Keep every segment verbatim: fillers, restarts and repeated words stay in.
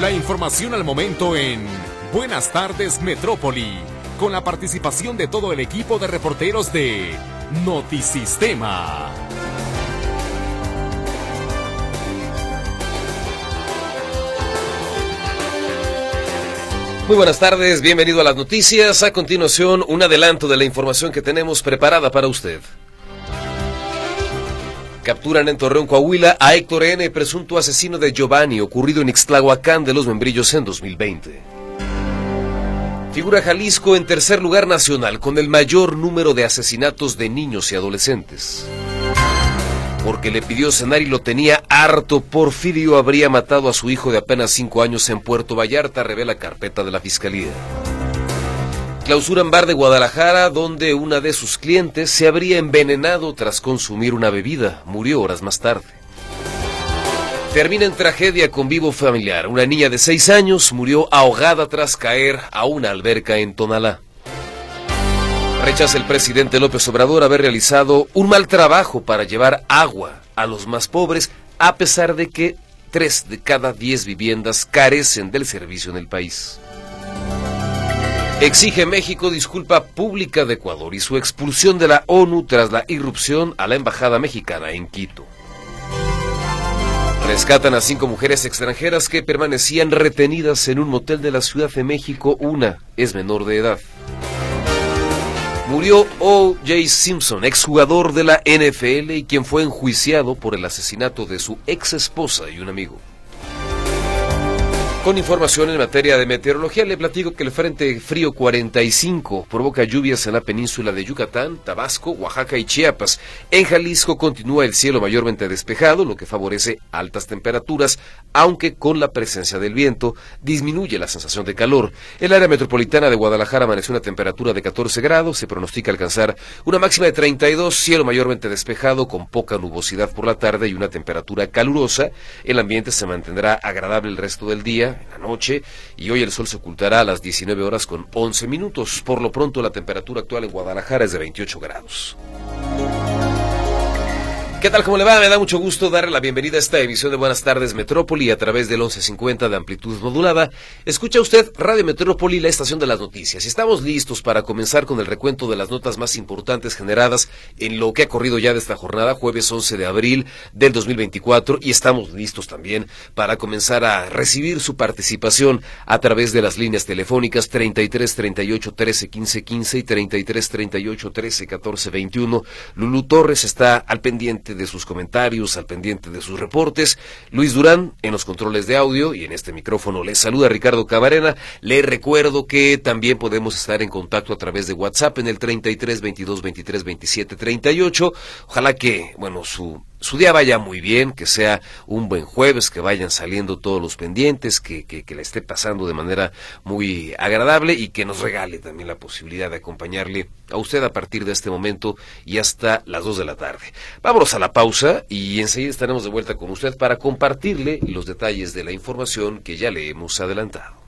La información al momento en Buenas Tardes Metrópoli, con la participación de todo el equipo de reporteros de Notisistema. Muy buenas tardes, bienvenido a las noticias. A continuación, un adelanto de la información que tenemos preparada para usted. Capturan en Torreón, Coahuila, a Héctor N., presunto asesino de Giovanni, ocurrido en Ixtlahuacán de los Membrillos en dos mil veinte. Figura Jalisco en tercer lugar nacional, con el mayor número de asesinatos de niños y adolescentes. Porque le pidió cenar y lo tenía harto, Porfirio habría matado a su hijo de apenas cinco años en Puerto Vallarta, revela carpeta de la Fiscalía. Clausuran bar de Guadalajara, donde una de sus clientes se habría envenenado tras consumir una bebida. Murió horas más tarde. Termina en tragedia con vivo familiar. Una niña de seis años murió ahogada tras caer a una alberca en Tonalá. Rechaza el presidente López Obrador haber realizado un mal trabajo para llevar agua a los más pobres, a pesar de que tres de cada diez viviendas carecen del servicio en el país. Exige México disculpa pública de Ecuador y su expulsión de la ONU tras la irrupción a la embajada mexicana en Quito. Rescatan a cinco mujeres extranjeras que permanecían retenidas en un motel de la Ciudad de México. Una es menor de edad. Murió O J Simpson, exjugador de la N F L y quien fue enjuiciado por el asesinato de su ex esposa y un amigo. Con información en materia de meteorología, le platico que el Frente Frío cuarenta y cinco provoca lluvias en la península de Yucatán, Tabasco, Oaxaca y Chiapas. En Jalisco continúa el cielo mayormente despejado, lo que favorece altas temperaturas, aunque con la presencia del viento disminuye la sensación de calor. El área metropolitana de Guadalajara amaneció una temperatura de catorce grados, se pronostica alcanzar una máxima de treinta y dos, cielo mayormente despejado con poca nubosidad por la tarde y una temperatura calurosa. El ambiente se mantendrá agradable el resto del día, en la noche, y hoy el sol se ocultará a las diecinueve horas con once minutos. Por lo pronto, la temperatura actual en Guadalajara es de veintiocho grados. ¿Qué tal? ¿Cómo le va? Me da mucho gusto darle la bienvenida a esta emisión de Buenas Tardes Metrópoli a través del once cincuenta de amplitud modulada. Escucha usted Radio Metrópoli, la estación de las noticias. Estamos listos para comenzar con el recuento de las notas más importantes generadas en lo que ha corrido ya de esta jornada, jueves once de abril del dos mil veinticuatro, y estamos listos también para comenzar a recibir su participación a través de las líneas telefónicas treinta y tres, treinta y ocho, trece, quince, quince y treinta y tres, treinta y ocho, trece, catorce, veintiuno. Lulú Torres está al pendiente de sus comentarios, al pendiente de sus reportes. Luis Durán en los controles de audio, y en este micrófono les saluda Ricardo Camarena. Les recuerdo que también podemos estar en contacto a través de WhatsApp en el treinta y tres, veintidós, veintitrés, veintisiete, treinta y ocho. Ojalá que, bueno, su Su día vaya muy bien, que sea un buen jueves, que vayan saliendo todos los pendientes, que, que, que la esté pasando de manera muy agradable y que nos regale también la posibilidad de acompañarle a usted a partir de este momento y hasta las dos de la tarde. Vámonos a la pausa y enseguida estaremos de vuelta con usted para compartirle los detalles de la información que ya le hemos adelantado.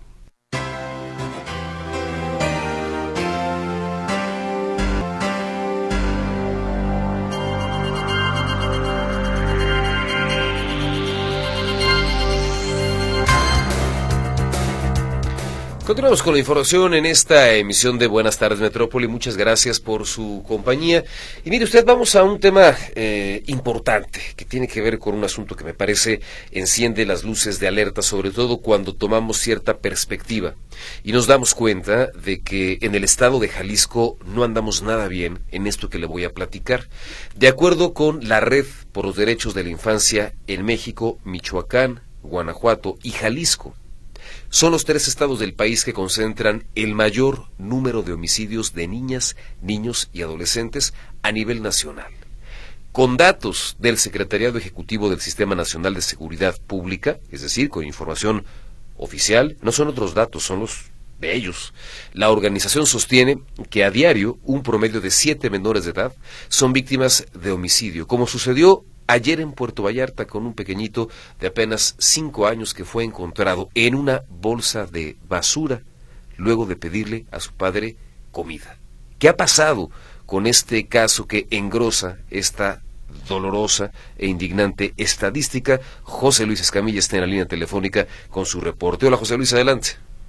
Continuamos con la información en esta emisión de Buenas Tardes Metrópoli. Muchas gracias por su compañía. Y mire usted, vamos a un tema eh, importante que tiene que ver con un asunto que me parece enciende las luces de alerta, sobre todo cuando tomamos cierta perspectiva y nos damos cuenta de que en el estado de Jalisco no andamos nada bien en esto que le voy a platicar. De acuerdo con la Red por los Derechos de la Infancia en México, Michoacán, Guanajuato y Jalisco son los tres estados del país que concentran el mayor número de homicidios de niñas, niños y adolescentes a nivel nacional. Con datos del Secretariado Ejecutivo del Sistema Nacional de Seguridad Pública, es decir, con información oficial, no son otros datos, son los de ellos. La organización sostiene que a diario un promedio de siete menores de edad son víctimas de homicidio, como sucedió ayer en Puerto Vallarta con un pequeñito de apenas cinco años que fue encontrado en una bolsa de basura luego de pedirle a su padre comida. ¿Qué ha pasado con este caso que engrosa esta dolorosa e indignante estadística. José Luis Escamilla está en la línea telefónica con su reporte. Hola, José Luis, adelante.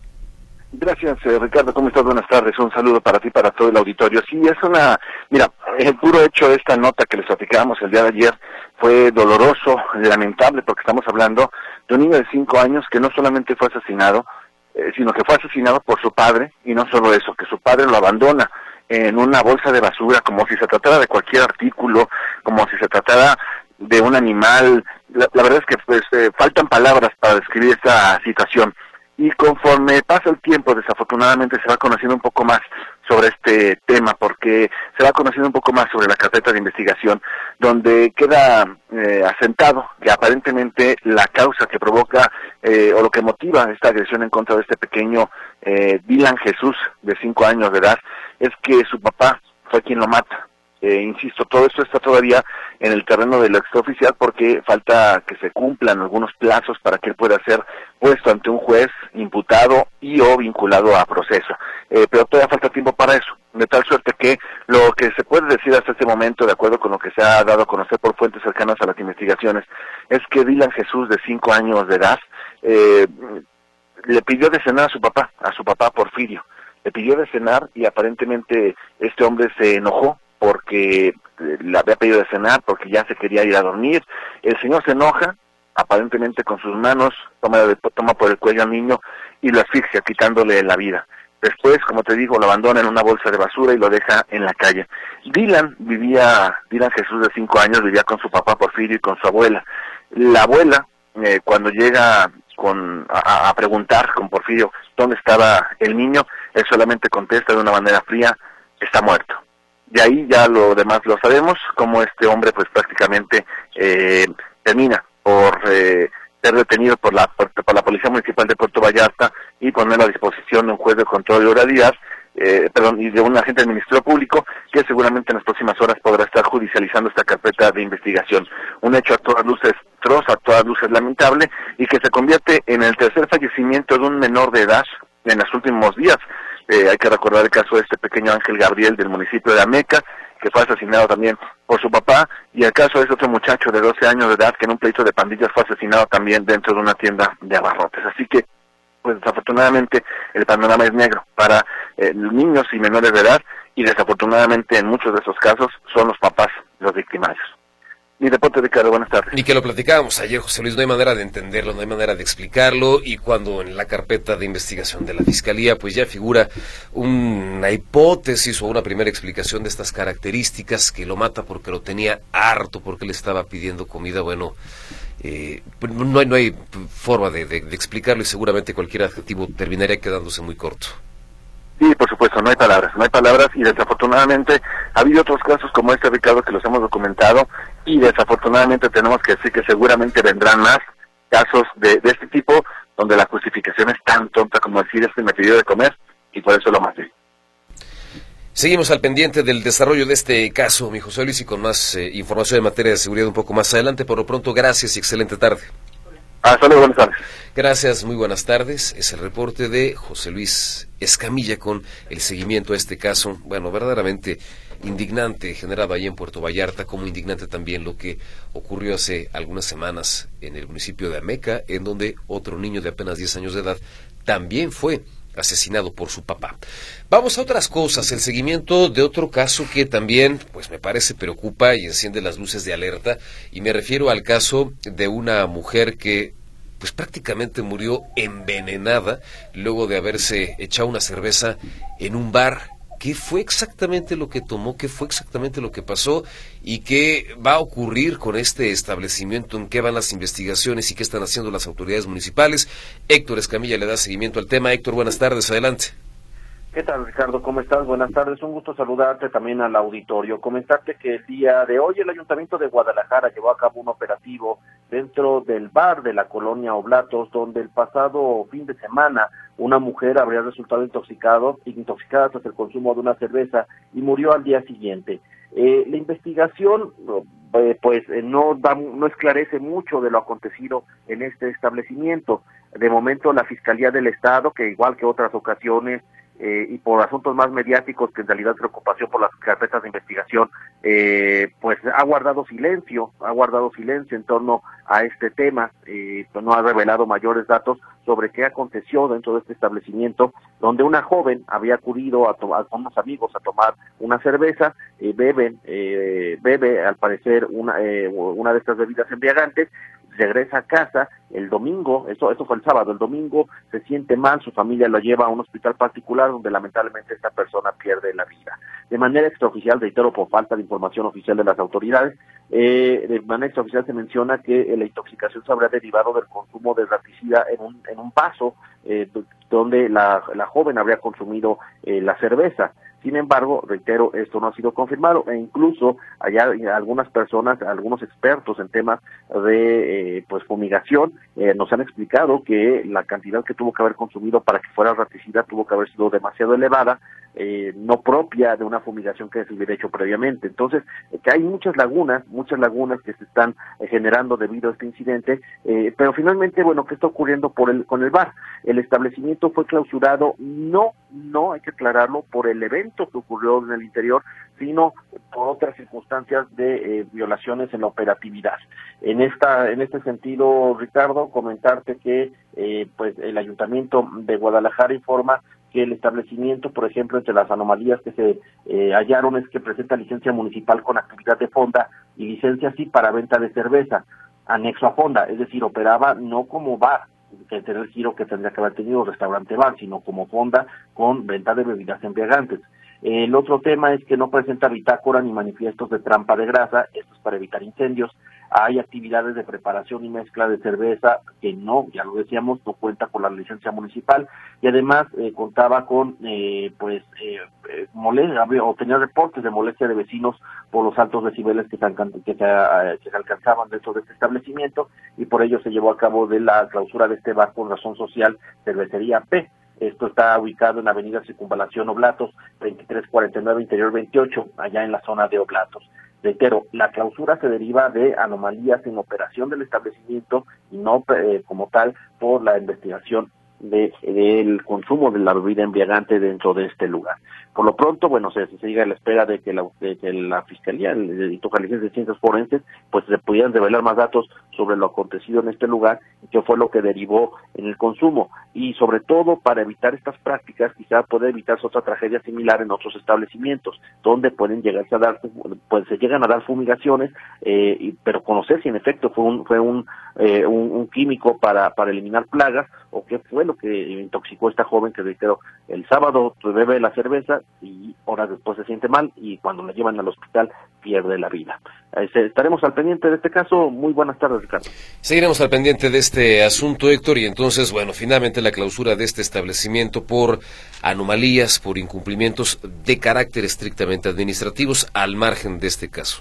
Gracias, eh, Ricardo. ¿Cómo estás? Buenas tardes. Un saludo para ti, para todo el auditorio. Sí, es una... Mira, el puro hecho de esta nota que les platicábamos el día de ayer fue doloroso, lamentable, porque estamos hablando de un niño de cinco años que no solamente fue asesinado, eh, sino que fue asesinado por su padre, y no solo eso, que su padre lo abandona en una bolsa de basura, como si se tratara de cualquier artículo, como si se tratara de un animal. La, la verdad es que pues eh, faltan palabras para describir esta situación. Y conforme pasa el tiempo, desafortunadamente se va conociendo un poco más sobre este tema, porque se va conociendo un poco más sobre la carpeta de investigación, donde queda eh, asentado que aparentemente la causa que provoca eh, o lo que motiva esta agresión en contra de este pequeño eh, Dylan Jesús, de cinco años de edad, es que su papá fue quien lo mata. Eh, insisto, todo esto está todavía en el terreno de lo extraoficial porque falta que se cumplan algunos plazos para que él pueda ser puesto ante un juez, imputado y o vinculado a proceso. Eh, pero todavía falta tiempo para eso, de tal suerte que lo que se puede decir hasta este momento, de acuerdo con lo que se ha dado a conocer por fuentes cercanas a las investigaciones, es que Dylan Jesús, de cinco años de edad, eh, le pidió de cenar a su papá, a su papá Porfirio. Le pidió de cenar y aparentemente este hombre se enojó porque le había pedido de cenar, porque ya se quería ir a dormir. El señor se enoja, aparentemente con sus manos, toma, toma por el cuello al niño y lo asfixia, quitándole la vida. Después, como te digo, lo abandona en una bolsa de basura y lo deja en la calle. Dylan vivía, Dylan Jesús de cinco años, vivía con su papá Porfirio y con su abuela. La abuela, eh, cuando llega con a, a preguntar con Porfirio dónde estaba el niño, él solamente contesta de una manera fría: está muerto. De ahí ya lo demás lo sabemos, como este hombre pues prácticamente eh, termina por eh, ser detenido por la por, por la Policía Municipal de Puerto Vallarta y poner a disposición de un juez de control de oralidad, eh, perdón, y de un agente del Ministerio Público que seguramente en las próximas horas podrá estar judicializando esta carpeta de investigación. Un hecho a todas luces atroz, a todas luces lamentable, y que se convierte en el tercer fallecimiento de un menor de edad en los últimos días. Eh, hay que recordar el caso de este pequeño Ángel Gabriel del municipio de Ameca, que fue asesinado también por su papá, y el caso de este otro muchacho de doce años de edad que en un pleito de pandillas fue asesinado también dentro de una tienda de abarrotes. Así que, pues desafortunadamente, el panorama es negro para eh, niños y menores de edad, y desafortunadamente en muchos de esos casos son los papás los victimarios. Mi reporte, Ricardo, buenas tardes. Y que lo platicábamos ayer, José Luis, no hay manera de entenderlo, no hay manera de explicarlo, y cuando en la carpeta de investigación de la Fiscalía pues ya figura una hipótesis o una primera explicación de estas características, que lo mata porque lo tenía harto, porque le estaba pidiendo comida, bueno, eh, no hay, no hay forma de, de, de explicarlo, y seguramente cualquier adjetivo terminaría quedándose muy corto. Sí, por supuesto, no hay palabras, no hay palabras, y desafortunadamente ha habido otros casos como este, Ricardo, que los hemos documentado, y desafortunadamente tenemos que decir que seguramente vendrán más casos de, de este tipo, donde la justificación es tan tonta como decir: este me pidió de comer y por eso lo maté. Seguimos al pendiente del desarrollo de este caso, mi José Luis, y con más eh, información en materia de seguridad un poco más adelante. Por lo pronto, gracias y excelente tarde. Hasta luego, buenas tardes. Gracias, muy buenas tardes. Es el reporte de José Luis Escamilla con el seguimiento a este caso, bueno, verdaderamente indignante, generado ahí en Puerto Vallarta, como indignante también lo que ocurrió hace algunas semanas en el municipio de Ameca, en donde otro niño de apenas diez años de edad también fue asesinado por su papá. Vamos a otras cosas, el seguimiento de otro caso que también, pues me parece, preocupa y enciende las luces de alerta, y me refiero al caso de una mujer que pues prácticamente murió envenenada luego de haberse echado una cerveza en un bar. ¿Qué fue exactamente lo que tomó? ¿Qué fue exactamente lo que pasó? ¿Y qué va a ocurrir con este establecimiento? ¿En qué van las investigaciones y qué están haciendo las autoridades municipales? Héctor Escamilla le da seguimiento al tema. Héctor, buenas tardes, adelante. ¿Qué tal, Ricardo? ¿Cómo estás? Buenas tardes, un gusto saludarte también al auditorio. Comentarte que el día de hoy el Ayuntamiento de Guadalajara llevó a cabo un operativo dentro del bar de la colonia Oblatos, donde el pasado fin de semana una mujer habría resultado intoxicado, intoxicada tras el consumo de una cerveza y murió al día siguiente. Eh, la investigación eh, pues eh, no da, no esclarece mucho de lo acontecido en este establecimiento. De momento la Fiscalía del Estado, que igual que otras ocasiones eh, y por asuntos más mediáticos que en realidad preocupación por las carpetas de investigación, eh, pues ha guardado silencio, ha guardado silencio en torno a este tema, eh, pues no ha revelado mayores datos sobre qué aconteció dentro de este establecimiento, donde una joven había acudido a tomar con unos amigos a tomar una cerveza, eh, beben, eh, bebe al parecer una, eh, una de estas bebidas embriagantes, regresa a casa el domingo, eso, eso fue el sábado, el domingo se siente mal, su familia lo lleva a un hospital particular donde lamentablemente esta persona pierde la vida. De manera extraoficial, reitero, por falta de información oficial de las autoridades, eh, de manera extraoficial se menciona que la intoxicación se habría derivado del consumo de raticida en un, en un vaso eh, donde la, la joven habría consumido eh, la cerveza. Sin embargo, reitero, esto no ha sido confirmado e incluso allá algunas personas, algunos expertos en temas de eh, pues fumigación eh, nos han explicado que la cantidad que tuvo que haber consumido para que fuera raticida tuvo que haber sido demasiado elevada, eh, no propia de una fumigación que se hubiera hecho previamente. Entonces, eh, que hay muchas lagunas, muchas lagunas que se están eh, generando debido a este incidente, eh, pero finalmente, bueno, ¿qué está ocurriendo por el con el bar? El establecimiento fue clausurado, no, no hay que aclararlo, por el evento que ocurrió en el interior, sino por otras circunstancias de eh, violaciones en la operatividad. En esta, en este sentido, Ricardo, comentarte que eh, pues el Ayuntamiento de Guadalajara informa que el establecimiento, por ejemplo, entre las anomalías que se eh, hallaron es que presenta licencia municipal con actividad de fonda y licencia sí para venta de cerveza, anexo a fonda, es decir, operaba no como bar, que tener el giro que tendría que haber tenido restaurante bar, sino como fonda con venta de bebidas embriagantes. El otro tema es que no presenta bitácora ni manifiestos de trampa de grasa, esto es para evitar incendios. Hay actividades de preparación y mezcla de cerveza que no, ya lo decíamos, no cuenta con la licencia municipal y además eh, contaba con, eh, pues, eh, eh, molestia, o tenía reportes de molestia de vecinos por los altos decibeles que se, que, se, eh, que se alcanzaban dentro de este establecimiento y por ello se llevó a cabo de la clausura de este bar con razón social Cervecería P. Esto está ubicado en Avenida Circunvalación Oblatos, veintitrés cuarenta y nueve, Interior veintiocho, allá en la zona de Oblatos. Reitero, la clausura se deriva de anomalías en operación del establecimiento y no eh, como tal por la investigación de del consumo de la bebida embriagante dentro de este lugar. Por lo pronto, bueno, se, se sigue a la espera de que la, de que la Fiscalía, el Instituto Jalisciense de Ciencias Forenses, pues se pudieran revelar más datos sobre lo acontecido en este lugar y qué fue lo que derivó en el consumo. Y sobre todo, para evitar estas prácticas, quizá puede evitarse otra tragedia similar en otros establecimientos, donde pueden llegarse a dar, pues se llegan a dar fumigaciones, eh, y, pero conocer si en efecto fue un fue un, eh, un, un químico para, para eliminar plagas, o qué fue lo que intoxicó a esta joven que, reitero, el sábado bebe la cerveza y horas después se siente mal y cuando la llevan al hospital pierde la vida. Estaremos al pendiente de este caso. Muy buenas tardes, Ricardo. Seguiremos al pendiente de este asunto, Héctor, y entonces, bueno, finalmente la clausura de este establecimiento por anomalías, por incumplimientos de carácter estrictamente administrativos, al margen de este caso.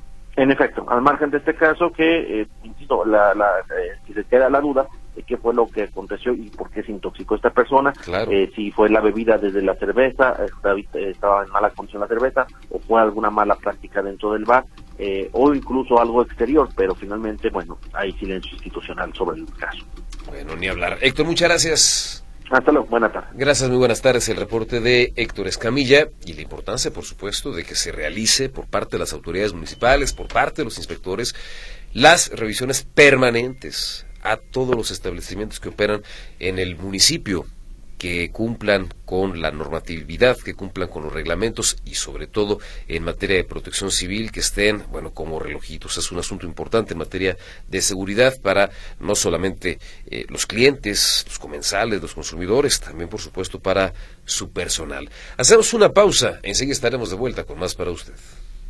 En efecto, al margen de este caso que, eh, insisto, la, la, eh, si se queda la duda de qué fue lo que aconteció y por qué se intoxicó esta persona, claro. eh, si fue la bebida desde la cerveza, estaba, estaba en mala condición la cerveza, o fue alguna mala práctica dentro del bar, eh, o incluso algo exterior, pero finalmente, bueno, hay silencio institucional sobre el caso. Bueno, ni hablar. Héctor, muchas gracias. Hasta luego, buenas tardes. Gracias, muy buenas tardes. El reporte de Héctor Escamilla y la importancia, por supuesto, de que se realice por parte de las autoridades municipales, por parte de los inspectores, las revisiones permanentes a todos los establecimientos que operan en el municipio, que cumplan con la normatividad, que cumplan con los reglamentos y sobre todo en materia de protección civil, que estén, bueno, como relojitos. Es un asunto importante en materia de seguridad para no solamente eh, los clientes, los comensales, los consumidores, también por supuesto para su personal. Hacemos una pausa, enseguida estaremos de vuelta con más para usted.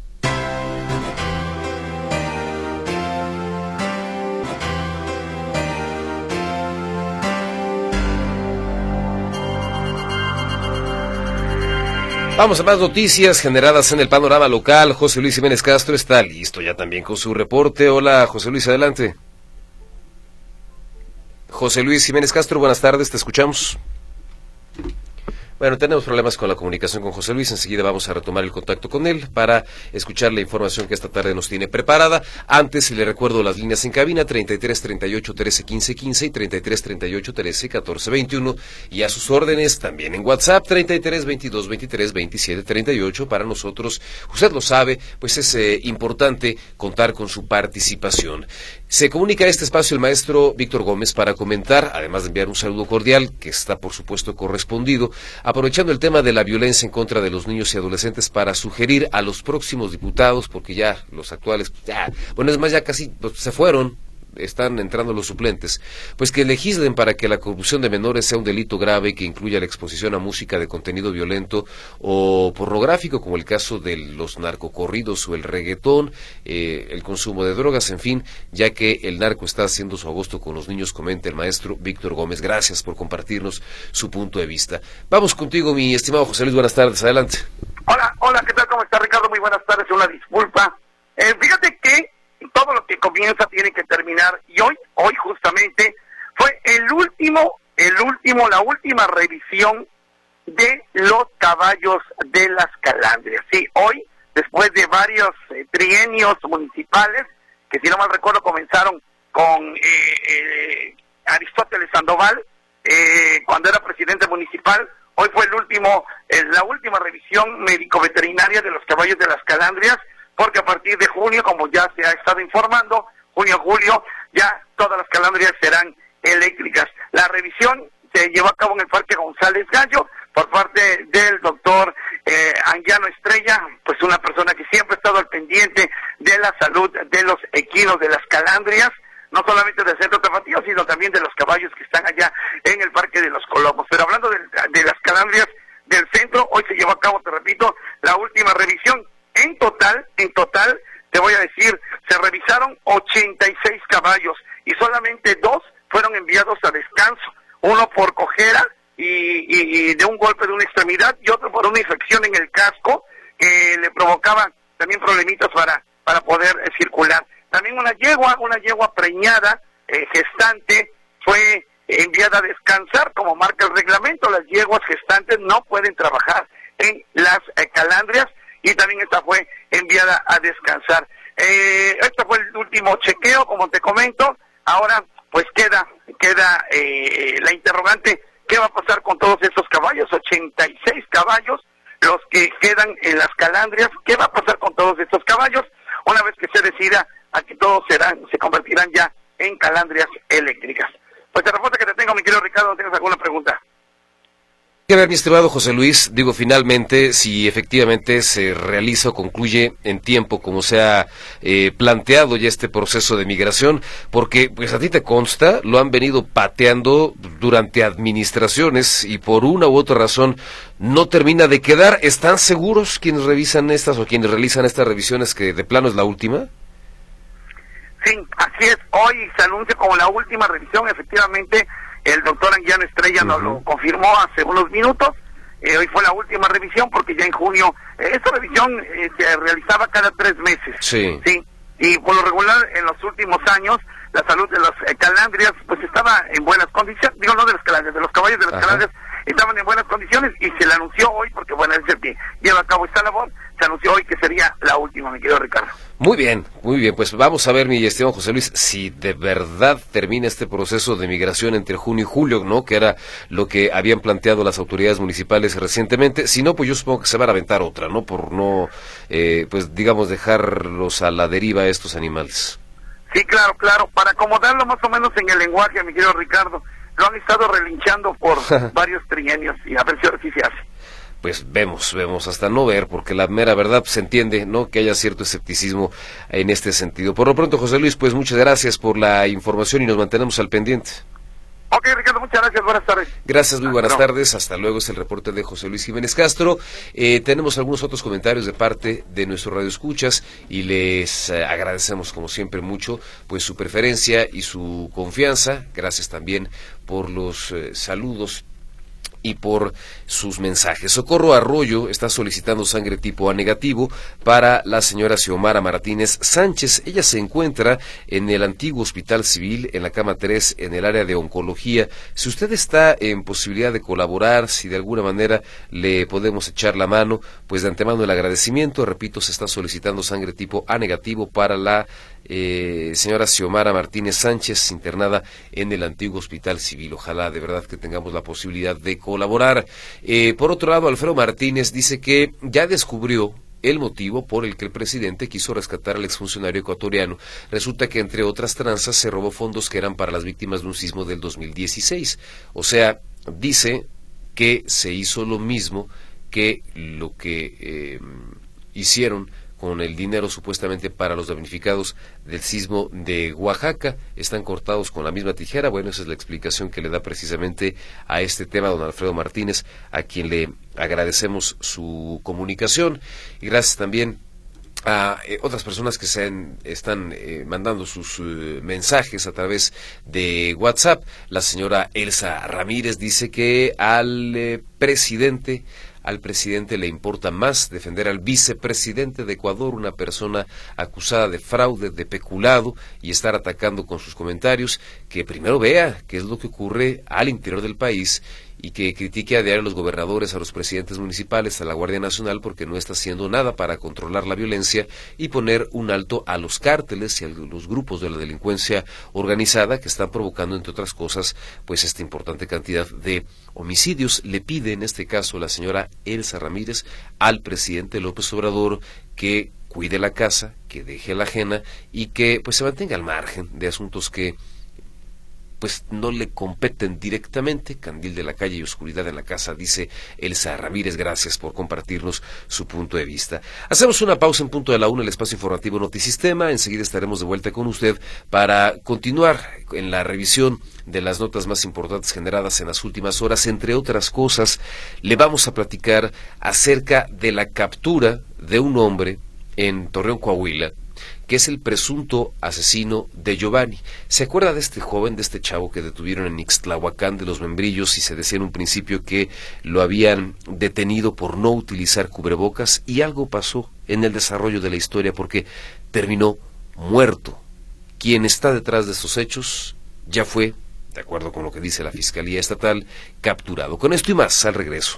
Vamos a más noticias generadas en el panorama local. José Luis Jiménez Castro está listo ya también con su reporte. Hola, José Luis, adelante. José Luis Jiménez Castro, buenas tardes, te escuchamos. Bueno, tenemos problemas con la comunicación con José Luis. Enseguida vamos a retomar el contacto con él para escuchar la información que esta tarde nos tiene preparada. Antes, le recuerdo las líneas en cabina, treinta y tres, treinta y ocho, trece, quince, quince y treinta y tres, treinta y ocho, trece, catorce, veintiuno. Y a sus órdenes también en WhatsApp, treinta y tres, veintidós, veintitrés, veintisiete, treinta y ocho. Para nosotros, usted lo sabe, pues es eh, importante contar con su participación. Se comunica a este espacio el maestro Víctor Gómez para comentar, además de enviar un saludo cordial, que está por supuesto correspondido, aprovechando el tema de la violencia en contra de los niños y adolescentes para sugerir a los próximos diputados, porque ya los actuales, ya, bueno, es más, ya casi pues, se fueron, están entrando los suplentes, pues que legislen para que la corrupción de menores sea un delito grave que incluya la exposición a música de contenido violento o pornográfico, como el caso de los narcocorridos o el reggaetón, eh, el consumo de drogas, en fin, ya que el narco está haciendo su agosto con los niños, comenta el maestro Víctor Gómez. Gracias por compartirnos su punto de vista. Vamos contigo, mi estimado José Luis, buenas tardes, adelante. Hola, hola, ¿qué tal? ¿Cómo está, Ricardo? Muy buenas tardes, una disculpa. Eh, fíjate que todo lo que comienza tiene que terminar, y hoy, hoy justamente, fue el último, el último, la última revisión de los caballos de las Calandrias. Sí, hoy, después de varios eh, trienios municipales, que si no mal recuerdo comenzaron con eh, eh, Aristóteles Sandoval, eh, cuando era presidente municipal, hoy fue el último, eh, la última revisión médico-veterinaria de los caballos de las Calandrias, porque a partir de junio, como ya se ha estado informando, junio, julio, ya todas las calandrias serán eléctricas. La revisión se llevó a cabo en el Parque González Gallo por parte del doctor eh, Anguiano Estrella, pues una persona que siempre ha estado al pendiente de la salud de los equinos de las calandrias, no solamente del centro tapatío, sino también de los caballos que están allá en el Parque de los Colomos. Pero hablando de, de las calandrias del centro, hoy se llevó a cabo, te repito, la última revisión. En total, en total, te voy a decir, se revisaron ochenta y seis caballos y solamente dos fueron enviados a descanso, uno por cojera y, y, y de un golpe de una extremidad y otro por una infección en el casco que le provocaba también problemitas para, para poder eh, circular. También una yegua, una yegua preñada, eh, gestante, fue enviada a descansar, como marca el reglamento. Las yeguas gestantes no pueden trabajar en las eh, calandrias, y también esta fue enviada a descansar. Eh, este fue el último chequeo, como te comento. Ahora, pues queda queda eh, la interrogante, ¿qué va a pasar con todos estos caballos? ochenta y seis caballos, los que quedan en las calandrias. ¿Qué va a pasar con todos estos caballos? Una vez que se decida a que todos serán, se convertirán ya en calandrias eléctricas. Pues te reporto que te tengo, mi querido Ricardo, ¿no tienes alguna pregunta? A ver, mi estimado José Luis, digo, finalmente, si efectivamente se realiza o concluye en tiempo como se ha eh, planteado ya este proceso de migración, porque pues a ti te consta, lo han venido pateando durante administraciones y por una u otra razón no termina de quedar. ¿Están seguros quienes revisan estas o quienes realizan estas revisiones que de plano es la última? Sí, así es. Hoy se anuncia como la última revisión, efectivamente. El doctor Anguiano Estrella uh-huh. nos lo confirmó hace unos minutos. Eh, hoy fue la última revisión porque ya en junio, eh, esta revisión eh, se realizaba cada tres meses. Sí. Sí. Y por lo regular, en los últimos años, la salud de las eh, calandrias, pues estaba en buenas condiciones. Digo, no de las calandrias, de los caballos de las Ajá. calandrias, estaban en buenas condiciones y se le anunció hoy, porque bueno, es el que lleva a cabo esta labor, se anunció hoy que sería la última, mi querido Ricardo. Muy bien, muy bien, pues vamos a ver, mi estimado José Luis, si de verdad termina este proceso de migración entre junio y julio, ¿no? Que era lo que habían planteado las autoridades municipales recientemente. Si no, pues yo supongo que se van a aventar otra, ¿no? Por no, eh, pues digamos, dejarlos a la deriva a estos animales. Sí, claro, claro, para acomodarlo más o menos en el lenguaje, mi querido Ricardo. Lo han estado relinchando por varios trienios y a ver si ahora sí se hace. Pues vemos, vemos hasta no ver, porque la mera verdad pues, se entiende, ¿no? Que haya cierto escepticismo en este sentido. Por lo pronto, José Luis, pues muchas gracias por la información y nos mantenemos al pendiente. Ok, Ricardo, muchas gracias, buenas tardes. Gracias, muy buenas tardes, hasta luego, es el reporte de José Luis Jiménez Castro. Eh, tenemos algunos otros comentarios de parte de nuestro Radio Escuchas y les eh, agradecemos como siempre mucho pues su preferencia y su confianza. Gracias también por los eh, saludos y por sus mensajes. Socorro Arroyo está solicitando sangre tipo A negativo para la señora Xiomara Martínez Sánchez. Ella se encuentra en el antiguo Hospital Civil, en la cama tres, en el área de oncología. Si usted está en posibilidad de colaborar, si de alguna manera le podemos echar la mano, pues de antemano el agradecimiento. Repito, se está solicitando sangre tipo A negativo para la Eh, señora Xiomara Martínez Sánchez, internada en el antiguo Hospital Civil. Ojalá de verdad que tengamos la posibilidad de colaborar. Eh, por otro lado, Alfredo Martínez dice que ya descubrió el motivo por el que el presidente quiso rescatar al exfuncionario ecuatoriano. Resulta que, entre otras tranzas, se robó fondos que eran para las víctimas de un sismo del dos mil dieciséis. O sea, dice que se hizo lo mismo que lo que eh, hicieron con el dinero supuestamente para los damnificados del sismo de Oaxaca. Están cortados con la misma tijera. Bueno, esa es la explicación que le da precisamente a este tema don Alfredo Martínez, a quien le agradecemos su comunicación, y gracias también a eh, otras personas que se han, están eh, mandando sus eh, mensajes a través de WhatsApp. La señora Elsa Ramírez dice que al eh, presidente Al presidente le importa más defender al vicepresidente de Ecuador, una persona acusada de fraude, de peculado, y estar atacando con sus comentarios, que primero vea qué es lo que ocurre al interior del país y que critique a diario a los gobernadores, a los presidentes municipales, a la Guardia Nacional, porque no está haciendo nada para controlar la violencia y poner un alto a los cárteles y a los grupos de la delincuencia organizada que están provocando, entre otras cosas, pues esta importante cantidad de homicidios. Le pide en este caso la señora Elsa Ramírez al presidente López Obrador que cuide la casa, que deje la ajena y que pues se mantenga al margen de asuntos que pues no le competen directamente. Candil de la calle y oscuridad en la casa, dice Elsa Ramírez. Gracias por compartirnos su punto de vista. Hacemos una pausa en punto de la una, el espacio informativo Notisistema. Enseguida estaremos de vuelta con usted para continuar en la revisión de las notas más importantes generadas en las últimas horas. Entre otras cosas, le vamos a platicar acerca de la captura de un hombre en Torreón, Coahuila, que es el presunto asesino de Giovanni. ¿Se acuerda de este joven, de este chavo que detuvieron en Ixtlahuacán de los Membrillos y se decía en un principio que lo habían detenido por no utilizar cubrebocas? Y algo pasó en el desarrollo de la historia porque terminó muerto. Quien está detrás de estos hechos ya fue, de acuerdo con lo que dice la Fiscalía Estatal, capturado. Con esto y más, al regreso.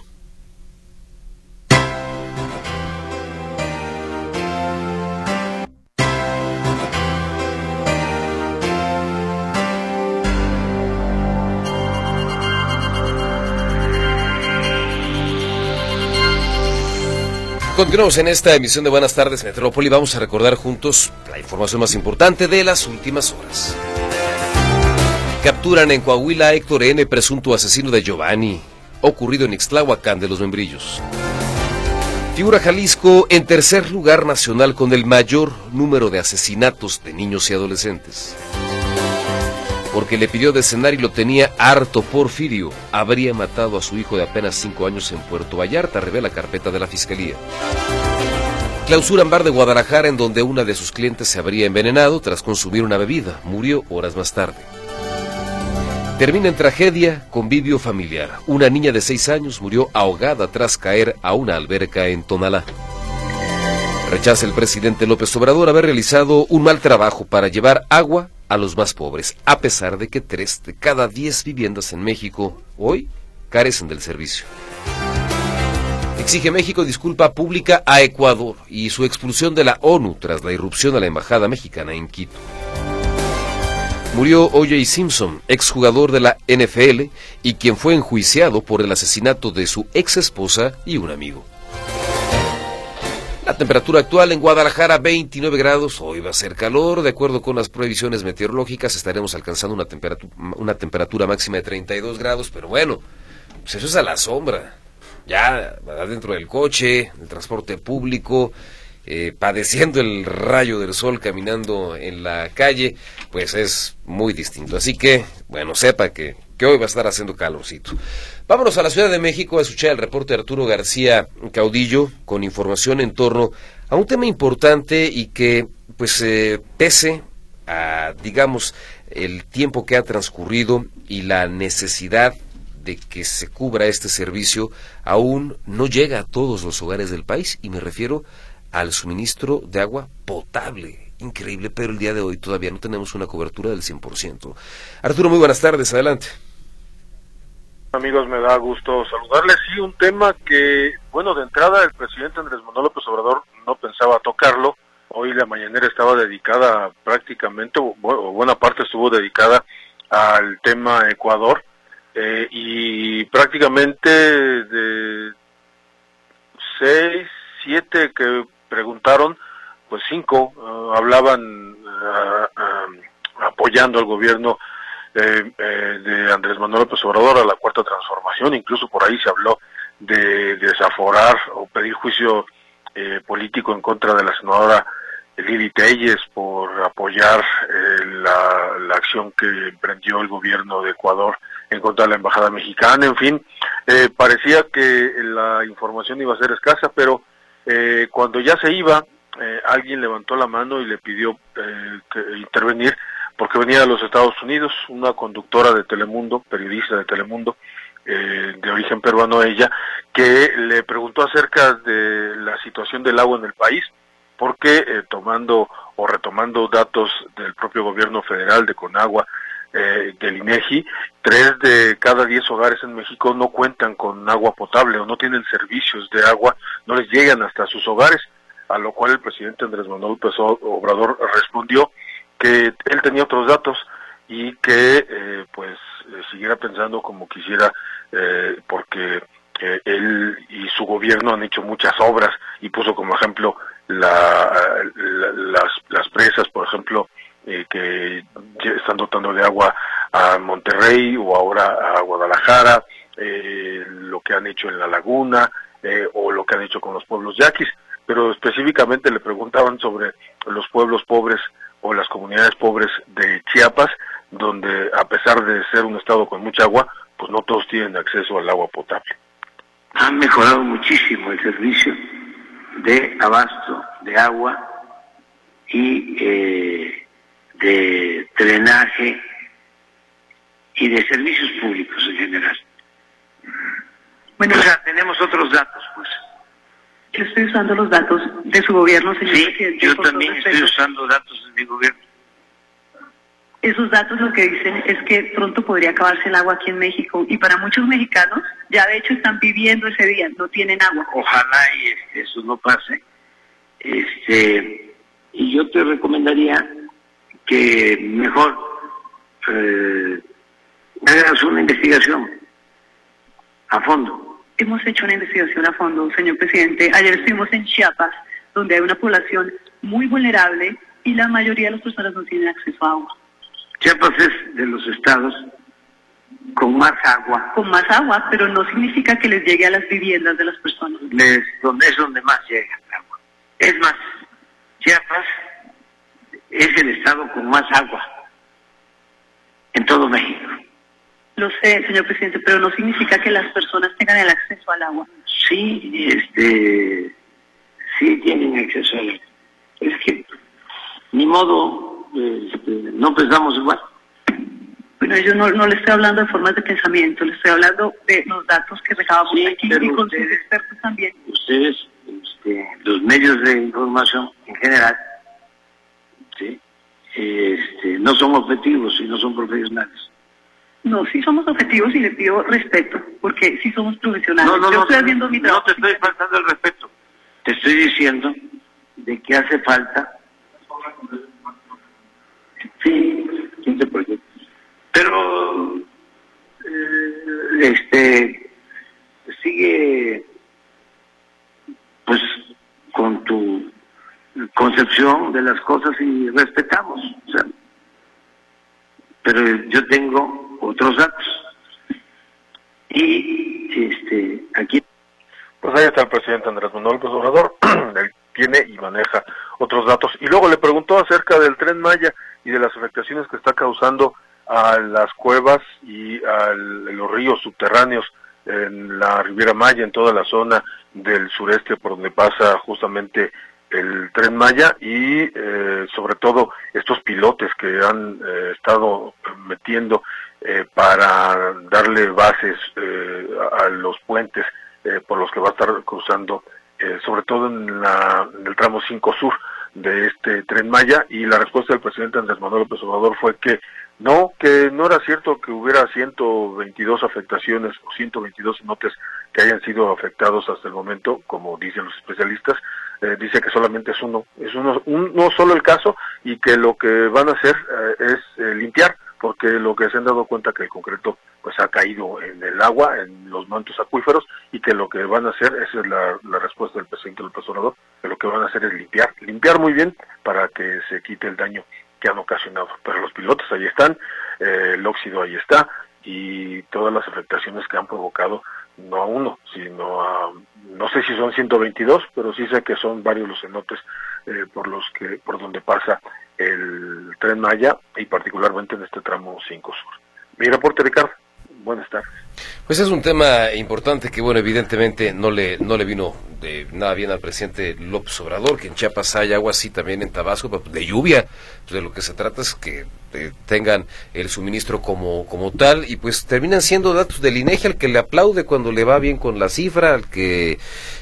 Continuamos en esta emisión de Buenas Tardes Metrópoli. Vamos a recordar juntos la información más importante de las últimas horas. Capturan en Coahuila a Héctor N., presunto asesino de Giovanni, ocurrido en Ixtlahuacán de los Membrillos. Figura Jalisco en tercer lugar nacional con el mayor número de asesinatos de niños y adolescentes. Porque le pidió de cenar y lo tenía harto, Porfirio habría matado a su hijo de apenas cinco años en Puerto Vallarta, revela carpeta de la Fiscalía. Clausuran bar de Guadalajara en donde una de sus clientes se habría envenenado tras consumir una bebida, murió horas más tarde. Termina en tragedia, convivio familiar. Una niña de seis años murió ahogada tras caer a una alberca en Tonalá. Rechaza el presidente López Obrador haber realizado un mal trabajo para llevar agua a los más pobres, a pesar de que tres de cada diez viviendas en México hoy carecen del servicio. Exige México disculpa pública a Ecuador y su expulsión de la ONU tras la irrupción a la embajada mexicana en Quito. Murió O J Simpson, exjugador de la N F L y quien fue enjuiciado por el asesinato de su ex esposa y un amigo. La temperatura actual en Guadalajara, veintinueve grados, hoy va a ser calor, de acuerdo con las previsiones meteorológicas estaremos alcanzando una temperatura, una temperatura máxima de treinta y dos grados, pero bueno, pues eso es a la sombra, ya adentro del coche, el transporte público, eh, padeciendo el rayo del sol, caminando en la calle, pues es muy distinto, así que, bueno, sepa que, que hoy va a estar haciendo calorcito. Vámonos a la Ciudad de México a escuchar el reporte de Arturo García Caudillo con información en torno a un tema importante y que, pues, eh, pese a, digamos, el tiempo que ha transcurrido y la necesidad de que se cubra este servicio aún no llega a todos los hogares del país, y me refiero al suministro de agua potable. Increíble, pero el día de hoy todavía no tenemos una cobertura del cien por ciento. Arturo, muy buenas tardes, adelante. Amigos, me da gusto saludarles. Sí, un tema que, bueno, de entrada el presidente Andrés Manuel López Obrador no pensaba tocarlo. Hoy la mañanera estaba dedicada prácticamente, o buena parte estuvo dedicada al tema Ecuador, eh, y prácticamente de seis, siete que preguntaron, pues cinco uh, hablaban uh, uh, apoyando al gobierno Eh, eh, de Andrés Manuel López Obrador, a la Cuarta Transformación. Incluso por ahí se habló de, de desaforar o pedir juicio eh, político en contra de la senadora Lili Telles por apoyar eh, la, la acción que emprendió el gobierno de Ecuador en contra de la embajada mexicana. En fin, eh, parecía que la información iba a ser escasa, pero eh, cuando ya se iba, eh, alguien levantó la mano y le pidió eh, que intervenir, porque venía de los Estados Unidos, una conductora de Telemundo, periodista de Telemundo, eh, de origen peruano ella, que le preguntó acerca de la situación del agua en el país, porque eh, tomando o retomando datos del propio gobierno federal, de Conagua, eh, del INEGI, tres de cada diez hogares en México no cuentan con agua potable o no tienen servicios de agua, no les llegan hasta sus hogares, a lo cual el presidente Andrés Manuel López Obrador respondió que él tenía otros datos y que eh, pues eh, siguiera pensando como quisiera, eh, porque eh, él y su gobierno han hecho muchas obras, y puso como ejemplo la, la, las, las presas, por ejemplo, eh, que están dotando de agua a Monterrey o ahora a Guadalajara, eh, lo que han hecho en La Laguna, eh, o lo que han hecho con los pueblos yaquis, pero específicamente le preguntaban sobre los pueblos pobres o las comunidades pobres de Chiapas, donde a pesar de ser un estado con mucha agua, pues no todos tienen acceso al agua potable. Ha mejorado muchísimo el servicio de abasto de agua y eh, de drenaje y de servicios públicos en general. Bueno, o sea, tenemos otros datos, pues. Yo estoy usando los datos de su gobierno, señor sí, presidente. Yo también estoy usando datos de mi gobierno. Esos datos lo que dicen es que pronto podría acabarse el agua aquí en México, y para muchos mexicanos ya de hecho están viviendo ese día, no tienen agua. Ojalá y este, eso no pase. Este, y yo te recomendaría que mejor eh, hagas una investigación a fondo. Hemos hecho una investigación a fondo, señor presidente. Ayer estuvimos en Chiapas, donde hay una población muy vulnerable y la mayoría de las personas no tienen acceso a agua. Chiapas es de los estados con más agua. Con más agua, pero no significa que les llegue a las viviendas de las personas. Les, donde es donde más llega el agua. Es más, Chiapas es el estado con más agua en todo México. Lo sé, señor presidente, pero no significa que las personas tengan el acceso al agua. Sí, este, sí tienen acceso al agua. Es que, ni modo, este, no pensamos igual. Bueno, yo no, no le estoy hablando de formas de pensamiento, le estoy hablando de los datos que recabamos sí, aquí y con ustedes, sus expertos también. Ustedes, este, los medios de información en general, ¿sí? este, no son objetivos y no son profesionales. No, sí somos objetivos y le pido respeto, porque sí somos profesionales. No, no, Yo no, estoy haciendo mi trabajo. No te estoy faltando el respeto. Te estoy diciendo de que hace falta. Sí, quince por ciento. Pero, eh, este, sigue, pues, con tu concepción de las cosas y respetamos. O sea, pero yo tengo otros datos. Y este aquí pues ahí está el presidente Andrés Manuel López Obrador, él tiene y maneja otros datos. Y luego le preguntó acerca del Tren Maya y de las afectaciones que está causando a las cuevas y a los ríos subterráneos en la Riviera Maya, en toda la zona del sureste por donde pasa justamente el Tren Maya, y eh, sobre todo estos pilotes que han eh, estado metiendo eh, para darle bases eh, a, a los puentes eh, por los que va a estar cruzando, eh, sobre todo en, la, en el tramo cinco Sur de este Tren Maya, y la respuesta del presidente Andrés Manuel López Obrador fue que no, que no era cierto que hubiera ciento veintidós afectaciones o ciento veintidós cenotes que hayan sido afectados hasta el momento, como dicen los especialistas. Eh, dice que solamente es uno, es uno, un, no solo el caso, y que lo que van a hacer eh, es eh, limpiar, porque lo que se han dado cuenta que el concreto pues ha caído en el agua, en los mantos acuíferos, y que lo que van a hacer, esa es la, la respuesta del presidente López Obrador, que lo que van a hacer es limpiar, limpiar muy bien para que se quite el daño que han ocasionado. Pero los pilotos ahí están, eh, el óxido ahí está, y todas las afectaciones que han provocado, no a uno, sino a, no sé si son ciento veintidós, pero sí sé que son varios los cenotes eh, por los que, por donde pasa el Tren Maya, y particularmente en este tramo cinco Sur. Mi reporte, Ricardo. Buenas tardes. Pues es un tema importante que, bueno, evidentemente no le no le vino de nada bien al presidente López Obrador, que en Chiapas hay agua, así también en Tabasco, de lluvia. Pues de lo que se trata es que eh, tengan el suministro como como tal, y pues terminan siendo datos del INEGI al que le aplaude cuando le va bien con la cifra, al que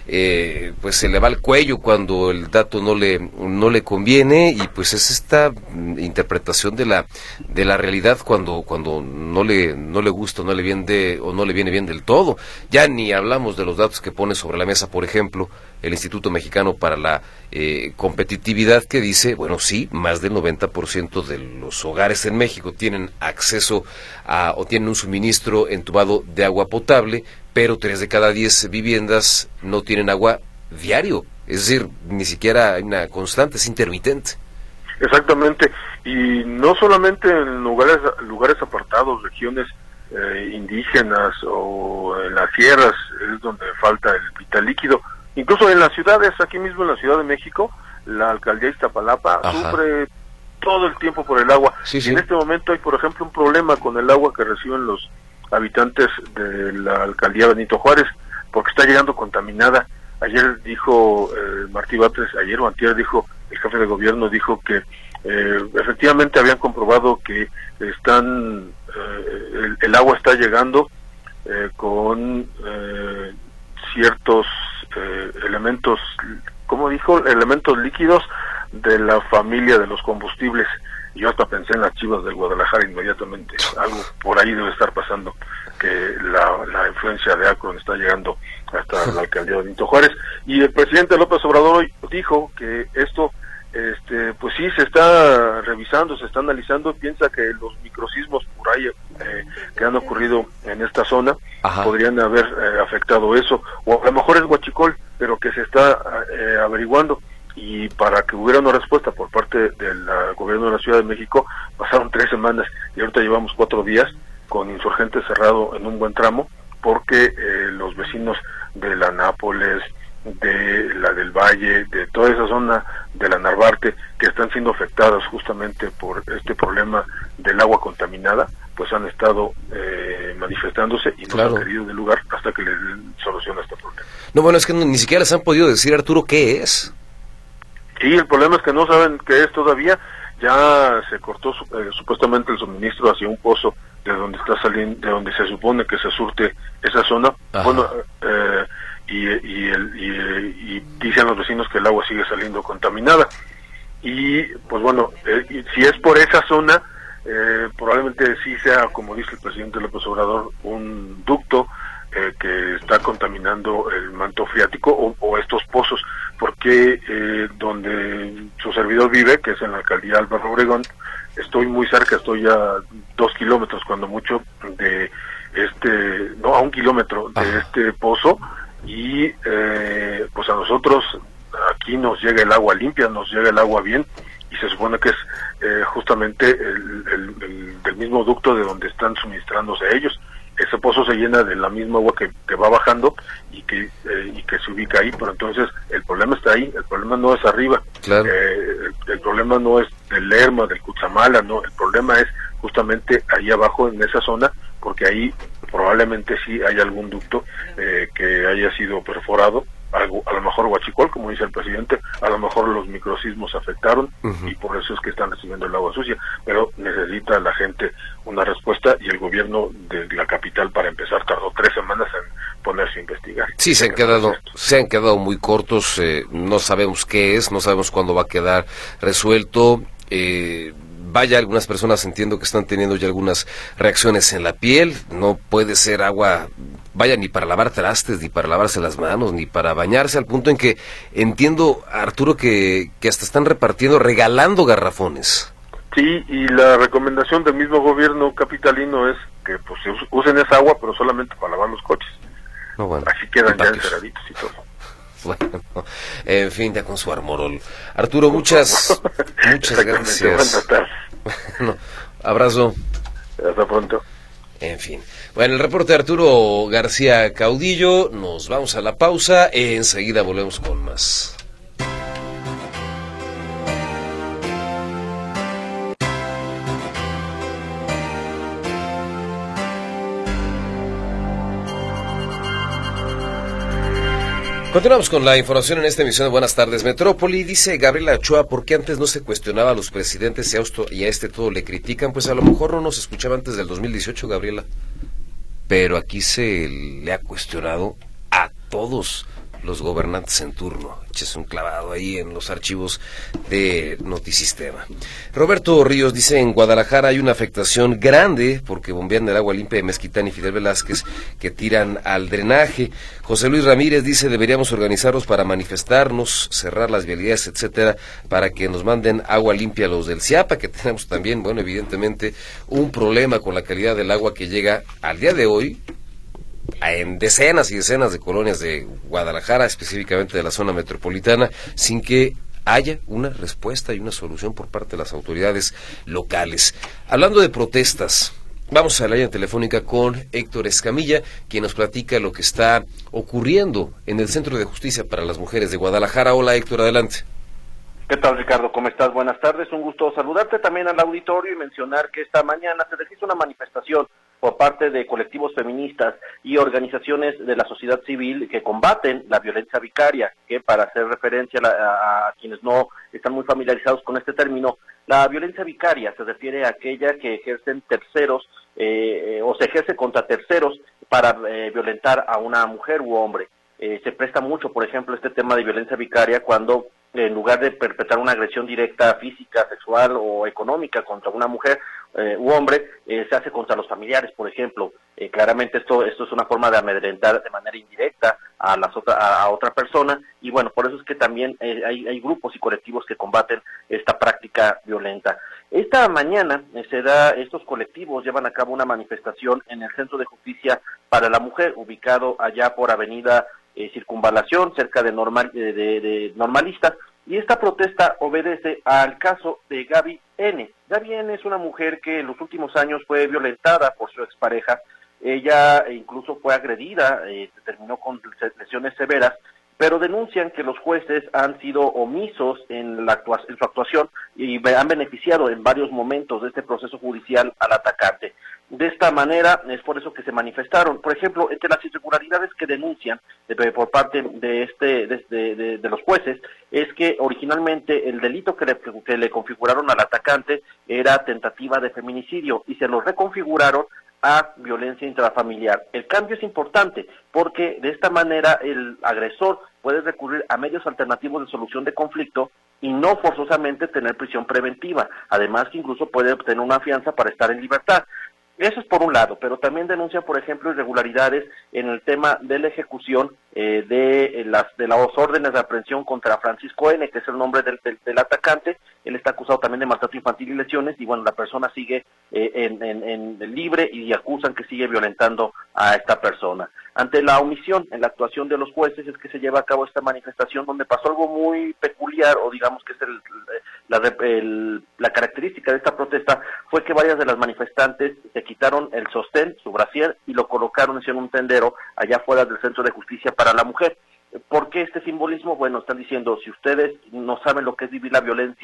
eh, pues se le va el cuello cuando el dato no le no le conviene, y pues es esta interpretación de la de la realidad cuando cuando no le no le gusta, no le viene de, o no le viene bien del todo. Ya ni hablamos de los datos que pone sobre la mesa, por ejemplo, el Instituto Mexicano para la eh, Competitividad, que dice, bueno, sí, más del noventa por ciento de los hogares en México tienen acceso a, o tienen un suministro entubado de agua potable, pero tres de cada diez viviendas no tienen agua diario. Es decir, ni siquiera hay una constante, es intermitente. Exactamente, y no solamente en lugares, lugares apartados, regiones eh, indígenas o en las sierras es donde falta el vital líquido. Incluso en las ciudades, aquí mismo en la Ciudad de México, la alcaldía de Iztapalapa Ajá. sufre todo el tiempo por el agua. Sí, y sí. En este momento hay, por ejemplo, un problema con el agua que reciben los habitantes de la alcaldía Benito Juárez, porque está llegando contaminada. Ayer dijo eh, Martí Batres, ayer o antier dijo, el jefe de gobierno dijo que eh, efectivamente habían comprobado que están eh, el, el agua está llegando eh, con eh, ciertos eh, elementos, ¿cómo dijo? Elementos líquidos de la familia de los combustibles. Yo hasta pensé en las Chivas del Guadalajara inmediatamente. Algo por ahí debe estar pasando, que la, la influencia de Akron está llegando hasta la alcaldía de Benito Juárez. Y el presidente López Obrador hoy dijo que esto, este, pues sí, se está revisando, se está analizando. Piensa que los microsismos por ahí eh, que han ocurrido en esta zona Ajá. podrían haber eh, afectado eso. O a lo mejor es huachicol, pero que se está eh, averiguando. Y para que hubiera una respuesta por parte del gobierno de la Ciudad de México, pasaron tres semanas y ahorita llevamos cuatro días con insurgentes cerrado en un buen tramo, porque eh, los vecinos de la Nápoles, de la del Valle, de toda esa zona de la Narvarte, que están siendo afectadas justamente por este problema del agua contaminada, pues han estado eh, manifestándose y no claro. han querido del lugar hasta que les solucione este problema. No, bueno, es que no, ni siquiera les han podido decir, Arturo, ¿qué es? Sí, el problema es que no saben qué es todavía. Ya se cortó eh, supuestamente el suministro hacia un pozo de donde está saliendo, de donde se supone que se surte esa zona. Ajá. Bueno, eh, y, y, el, y, y dicen los vecinos que el agua sigue saliendo contaminada. Y pues bueno, eh, y si es por esa zona, eh, probablemente sí sea, como dice el presidente López Obrador, un ducto eh, que está contaminando el manto freático o, o estos pozos, porque eh, donde su servidor vive, que es en la alcaldía Álvaro Obregón, estoy muy cerca, estoy a dos kilómetros cuando mucho de este, no, a un kilómetro de Ajá. este pozo, y eh, pues a nosotros aquí nos llega el agua limpia, nos llega el agua bien, y se supone que es eh, justamente el, el, el del mismo ducto de donde están suministrándose ellos. Ese pozo se llena de la misma agua que, que va bajando y que eh, y que se ubica ahí, pero entonces el problema está ahí, el problema no es arriba, claro. eh, el, el problema no es del Lerma, del Cutzamala, no, el problema es justamente ahí abajo en esa zona, porque ahí probablemente sí hay algún ducto eh, que haya sido perforado algo, a lo mejor huachicol, como dice el presidente, a lo mejor los microsismos afectaron uh-huh. y por eso es que están recibiendo el agua sucia, pero necesita la gente una respuesta y el gobierno de la capital, para empezar, tardó tres semanas en ponerse a investigar. Sí, se han quedado, se han quedado muy cortos, eh, no sabemos qué es, no sabemos cuándo va a quedar resuelto. Eh, vaya, algunas personas entiendo que están teniendo ya algunas reacciones en la piel, no puede ser agua, vaya, ni para lavar trastes, ni para lavarse las manos, ni para bañarse, al punto en que entiendo, Arturo, que, que hasta están repartiendo, regalando garrafones. Sí, y la recomendación del mismo gobierno capitalino es que pues usen esa agua, pero solamente para lavar los coches. No, bueno, así quedan ya encerraditos y todo. Bueno, en fin, ya con su armorol. Arturo, muchas, muchas gracias. Buenas tardes. Bueno, abrazo. Hasta pronto. En fin. Bueno, el reporte de Arturo García Caudillo. Nos vamos a la pausa. Enseguida volvemos con más. Continuamos con la información en esta emisión de Buenas Tardes Metrópoli. Dice Gabriela Ochoa, ¿por qué antes no se cuestionaba a los presidentes y a, esto, y a este todo le critican? Pues a lo mejor no nos escuchaba antes del dos mil dieciocho, Gabriela. Pero aquí se le ha cuestionado a todos los gobernantes en turno. Eches un clavado ahí en los archivos de Notisistema. Roberto Ríos dice, en Guadalajara hay una afectación grande porque bombean el agua limpia de Mezquitán y Fidel Velázquez que tiran al drenaje. José Luis Ramírez dice, deberíamos organizarnos para manifestarnos, cerrar las vialidades, etcétera, para que nos manden agua limpia a los del CIAPA, que tenemos también, bueno, evidentemente, un problema con la calidad del agua que llega al día de hoy en decenas y decenas de colonias de Guadalajara, específicamente de la zona metropolitana, sin que haya una respuesta y una solución por parte de las autoridades locales. Hablando de protestas, vamos a la línea telefónica con Héctor Escamilla, quien nos platica lo que está ocurriendo en el Centro de Justicia para las Mujeres de Guadalajara. Hola, Héctor, adelante. ¿Qué tal, Ricardo? ¿Cómo estás? Buenas tardes, un gusto saludarte también al auditorio y mencionar que esta mañana se registra una manifestación por parte de colectivos feministas y organizaciones de la sociedad civil que combaten la violencia vicaria, que para hacer referencia a, a, a quienes no están muy familiarizados con este término, la violencia vicaria se refiere a aquella que ejercen terceros eh, o se ejerce contra terceros para eh, violentar a una mujer u hombre. Eh, se presta mucho, por ejemplo, este tema de violencia vicaria cuando en lugar de perpetrar una agresión directa, física, sexual o económica contra una mujer eh, u hombre, eh, se hace contra los familiares, por ejemplo. Eh, claramente esto esto es una forma de amedrentar de manera indirecta a las otra, a, a otra persona, y bueno, por eso es que también eh, hay, hay grupos y colectivos que combaten esta práctica violenta. Esta mañana eh, se da, estos colectivos llevan a cabo una manifestación en el Centro de Justicia para la Mujer, ubicado allá por Avenida Eh, Circunvalación, cerca de, normal, de, de, de Normalistas, y esta protesta obedece al caso de Gaby N. Gaby N es una mujer que en los últimos años fue violentada por su expareja. Ella incluso fue agredida, eh, terminó con lesiones severas, pero denuncian que los jueces han sido omisos en, la actua- en su actuación y han beneficiado en varios momentos de este proceso judicial al atacante. De esta manera, es por eso que se manifestaron. Por ejemplo, entre las irregularidades que denuncian de, por parte de este de, de, de, de los jueces, es que originalmente el delito que le, que le configuraron al atacante era tentativa de feminicidio y se lo reconfiguraron a violencia intrafamiliar. El cambio es importante porque de esta manera el agresor puede recurrir a medios alternativos de solución de conflicto y no forzosamente tener prisión preventiva, además que incluso puede obtener una fianza para estar en libertad. Eso es por un lado, pero también denuncian, por ejemplo, irregularidades en el tema de la ejecución eh, de las de las órdenes de aprehensión contra Francisco N., que es el nombre del, del, del atacante. Él está acusado también de maltrato infantil y lesiones, y bueno, la persona sigue eh, en, en, en libre y acusan que sigue violentando a esta persona. Ante la omisión en la actuación de los jueces es que se lleva a cabo esta manifestación, donde pasó algo muy peculiar, o digamos que es el, la, el, la característica de esta protesta, fue que varias de las manifestantes se quitaron el sostén, su brasier, y lo colocaron en un tendero allá afuera del Centro de Justicia para la Mujer. ¿Por qué este simbolismo? Bueno, están diciendo, si ustedes no saben lo que es vivir la violencia,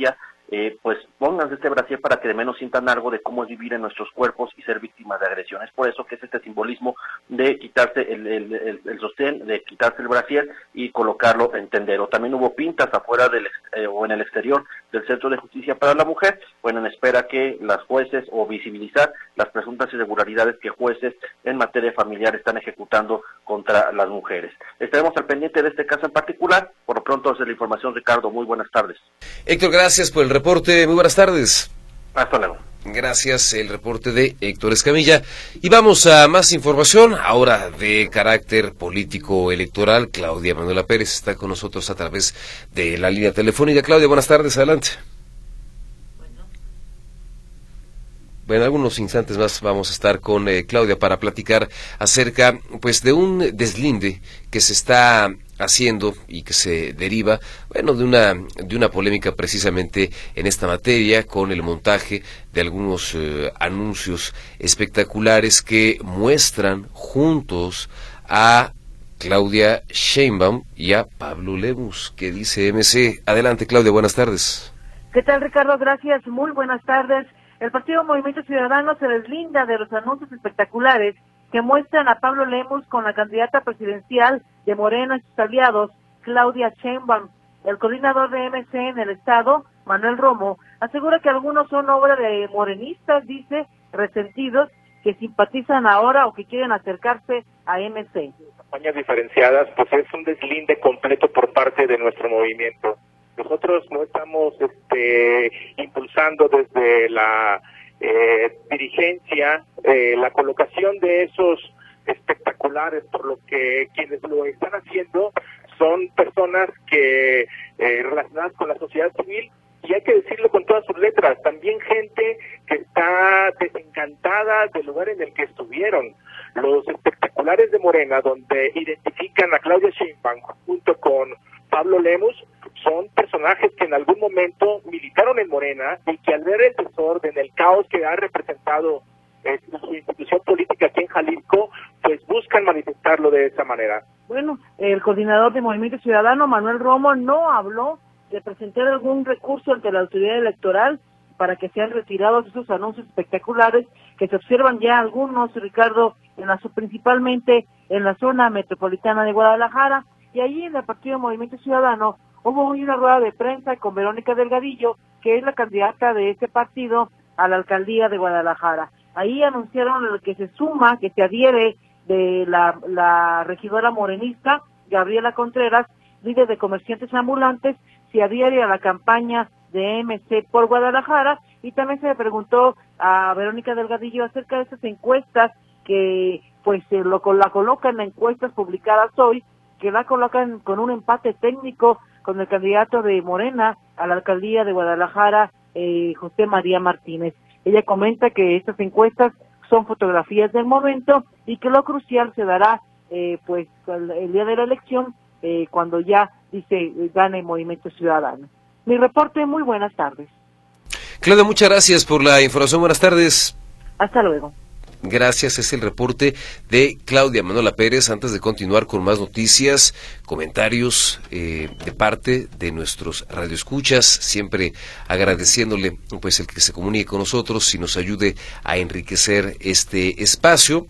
eh, pues pónganse este brasier para que de menos sientan algo de cómo es vivir en nuestros cuerpos y ser víctimas de agresiones. Por eso que es este simbolismo de quitarse el, el, el, el sostén, de quitarse el brasier y colocarlo en tendero. También hubo pintas afuera del eh, o en el exterior del Centro de Justicia para la Mujer, bueno, en espera que las jueces o visibilizar las presuntas irregularidades que jueces en materia familiar están ejecutando contra las mujeres. Estaremos al pendiente de este caso en particular. Por lo pronto, esa es la información, Ricardo. Muy buenas tardes. Héctor, gracias por el reporte. Muy buenas tardes. Hasta luego. Gracias, el reporte de Héctor Escamilla. Y vamos a más información, ahora de carácter político electoral. Claudia Manuela Pérez está con nosotros a través de la línea telefónica. Claudia, buenas tardes, adelante. Bueno, en algunos instantes más vamos a estar con eh, Claudia para platicar acerca, pues, de un deslinde que se está haciendo y que se deriva, bueno, de una de una polémica precisamente en esta materia, con el montaje de algunos eh, anuncios espectaculares que muestran juntos a Claudia Sheinbaum y a Pablo Lemus, que dice M C. Adelante, Claudia, buenas tardes. ¿Qué tal, Ricardo? Gracias, muy buenas tardes. El Partido Movimiento Ciudadano se deslinda de los anuncios espectaculares que muestran a Pablo Lemus con la candidata presidencial de Morena y sus aliados, Claudia Sheinbaum. El coordinador de M C en el Estado, Manuel Romo, asegura que algunos son obra de morenistas, dice, resentidos, que simpatizan ahora o que quieren acercarse a M C. Campañas diferenciadas, pues es un deslinde completo por parte de nuestro movimiento. Nosotros no estamos este, impulsando desde la eh, dirigencia eh, la colocación de esos espectaculares, por lo que quienes lo están haciendo son personas que eh, relacionadas con la sociedad civil, y hay que decirlo con todas sus letras, también gente que está desencantada del lugar en el que estuvieron. Los espectaculares de Morena, donde identifican a Claudia Sheinbaum junto con Pablo Lemus, son personajes que en algún momento militaron en Morena y que al ver el desorden, el caos que ha representado eh, su institución política aquí en Jalisco, pues buscan manifestarlo de esa manera. Bueno, el coordinador de Movimiento Ciudadano, Manuel Romo, no habló de presentar algún recurso ante la autoridad electoral para que sean retirados esos anuncios espectaculares que se observan ya algunos, Ricardo, en la, principalmente en la zona metropolitana de Guadalajara, y allí en el Partido Movimiento Ciudadano hubo una rueda de prensa con Verónica Delgadillo, que es la candidata de este partido a la alcaldía de Guadalajara. Ahí anunciaron que se suma, que se adhiere de la, la regidora morenista, Gabriela Contreras, líder de comerciantes ambulantes, se adhiere a la campaña de M C por Guadalajara, y también se le preguntó a Verónica Delgadillo acerca de esas encuestas que pues se lo, la colocan en encuestas publicadas hoy, que la colocan con un empate técnico con el candidato de Morena a la alcaldía de Guadalajara, eh, José María Martínez. Ella comenta que estas encuestas son fotografías del momento y que lo crucial se dará eh, pues el, el día de la elección, eh, cuando ya, dice, gane Movimiento Ciudadano. Mi reporte, muy buenas tardes. Claudia, muchas gracias por la información, buenas tardes. Hasta luego. Gracias, es el reporte de Claudia Manuela Pérez. Antes de continuar con más noticias, comentarios eh, de parte de nuestros radioescuchas, siempre agradeciéndole pues el que se comunique con nosotros y nos ayude a enriquecer este espacio.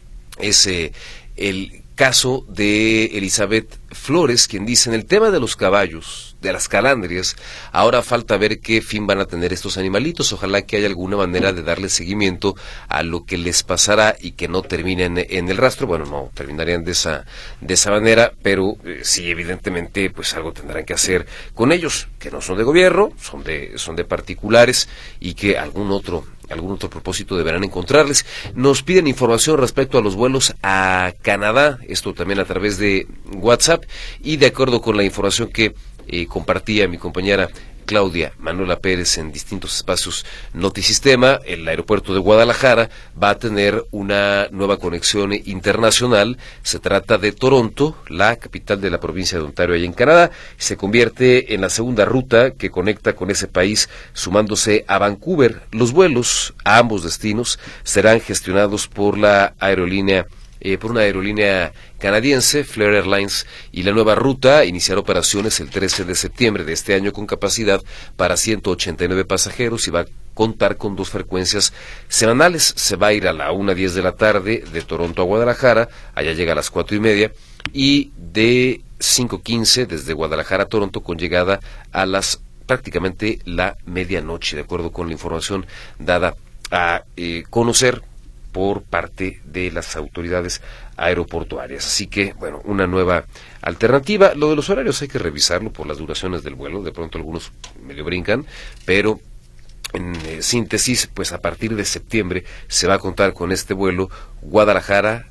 Es eh, el caso de Elizabeth Flores, quien dice: en el tema de los caballos, de las calandrias, ahora falta ver qué fin van a tener estos animalitos. Ojalá que haya alguna manera de darle seguimiento a lo que les pasará y que no terminen en el rastro. Bueno, no terminarían de esa de esa manera, pero eh, sí, evidentemente, pues algo tendrán que hacer con ellos, que no son de gobierno, son de son de particulares, y que algún otro algún otro propósito deberán encontrarles. Nos piden información respecto a los vuelos a Canadá, esto también a través de WhatsApp, y de acuerdo con la información que eh, compartía mi compañera Claudia Manuela Pérez en distintos espacios Notisistema, el aeropuerto de Guadalajara va a tener una nueva conexión internacional. Se trata de Toronto, la capital de la provincia de Ontario, allá en Canadá. Se convierte en la segunda ruta que conecta con ese país, sumándose a Vancouver. Los vuelos a ambos destinos serán gestionados por la aerolínea eh, por una aerolínea canadiense, Flair Airlines, y la nueva ruta iniciará operaciones el trece de septiembre de este año con capacidad para ciento ochenta y nueve pasajeros y va a contar con dos frecuencias semanales. Se va a ir a la una diez de la tarde de Toronto a Guadalajara, allá llega a las cuatro y media, y de cinco quince desde Guadalajara a Toronto con llegada a las prácticamente la medianoche, de acuerdo con la información dada a eh, conocer por parte de las autoridades aeroportuarias. Así que, bueno, una nueva alternativa. Lo de los horarios hay que revisarlo por las duraciones del vuelo, de pronto algunos medio brincan, pero en eh, síntesis, pues a partir de septiembre se va a contar con este vuelo Guadalajara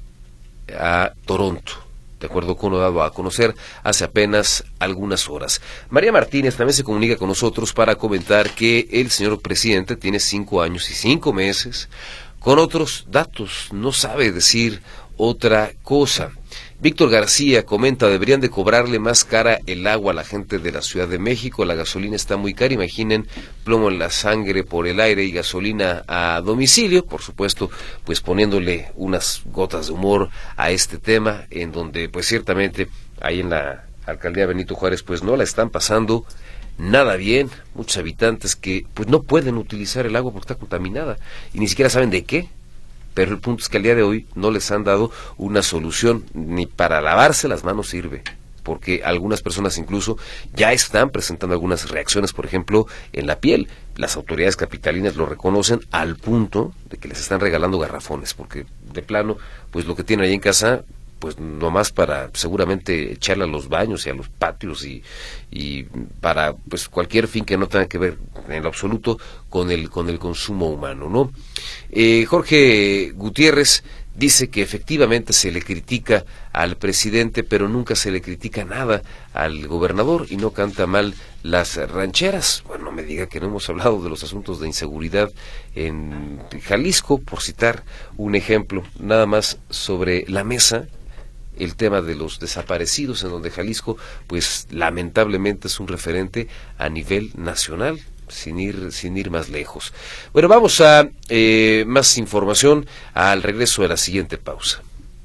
a Toronto, de acuerdo con lo dado a conocer hace apenas algunas horas. María Martínez también se comunica con nosotros para comentar que el señor presidente tiene cinco años y cinco meses con otros datos, no sabe decir otra cosa. Víctor García comenta, deberían de cobrarle más cara el agua a la gente de la Ciudad de México, la gasolina está muy cara, imaginen plomo en la sangre por el aire y gasolina a domicilio, por supuesto, pues poniéndole unas gotas de humor a este tema, en donde pues ciertamente ahí en la alcaldía Benito Juárez pues no la están pasando nada bien, muchos habitantes que pues no pueden utilizar el agua porque está contaminada y ni siquiera saben de qué. Pero el punto es que al día de hoy no les han dado una solución, ni para lavarse las manos sirve, porque algunas personas incluso ya están presentando algunas reacciones, por ejemplo, en la piel. Las autoridades capitalinas lo reconocen al punto de que les están regalando garrafones, porque de plano, pues lo que tienen ahí en casa, pues nomás para seguramente echarle a los baños y a los patios y, y para pues cualquier fin que no tenga que ver en lo absoluto con el con el consumo humano, ¿no? Eh, Jorge Gutiérrez dice que efectivamente se le critica al presidente, pero nunca se le critica nada al gobernador y no canta mal las rancheras. Bueno, no me diga que no hemos hablado de los asuntos de inseguridad en Jalisco, por citar un ejemplo, nada más sobre la mesa el tema de los desaparecidos, en donde Jalisco, pues lamentablemente es un referente a nivel nacional, sin ir, sin ir más lejos. Bueno, vamos a eh, más información al regreso de la siguiente pausa.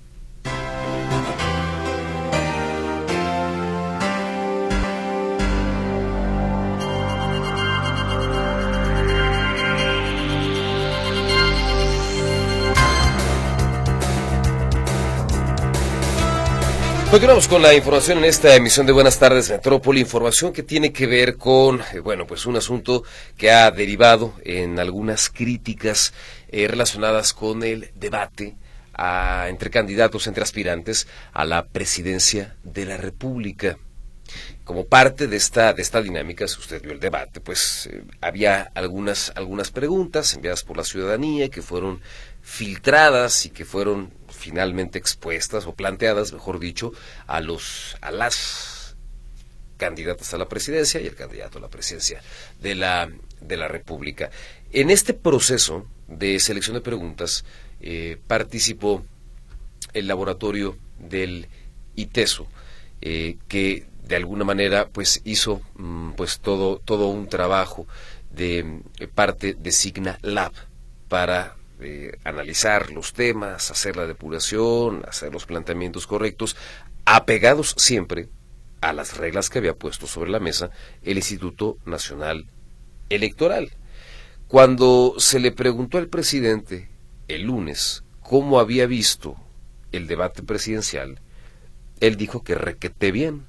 Continuamos con la información en esta emisión de Buenas Tardes Metrópoli, información que tiene que ver con, eh, bueno, pues un asunto que ha derivado en algunas críticas eh, relacionadas con el debate a, entre candidatos, entre aspirantes a la presidencia de la República. Como parte de esta de esta dinámica, si usted vio el debate, pues eh, había algunas algunas preguntas enviadas por la ciudadanía que fueron filtradas y que fueron finalmente expuestas o planteadas, mejor dicho, a los a las candidatas a la presidencia y el candidato a la presidencia de la de la República. En este proceso de selección de preguntas eh, participó el laboratorio del ITESO, eh, que de alguna manera pues hizo mm, pues todo todo un trabajo de eh, parte de Signa Lab para Eh, analizar los temas, hacer la depuración, hacer los planteamientos correctos, apegados siempre a las reglas que había puesto sobre la mesa el Instituto Nacional Electoral. Cuando se le preguntó al presidente el lunes cómo había visto el debate presidencial, él dijo que requete bien.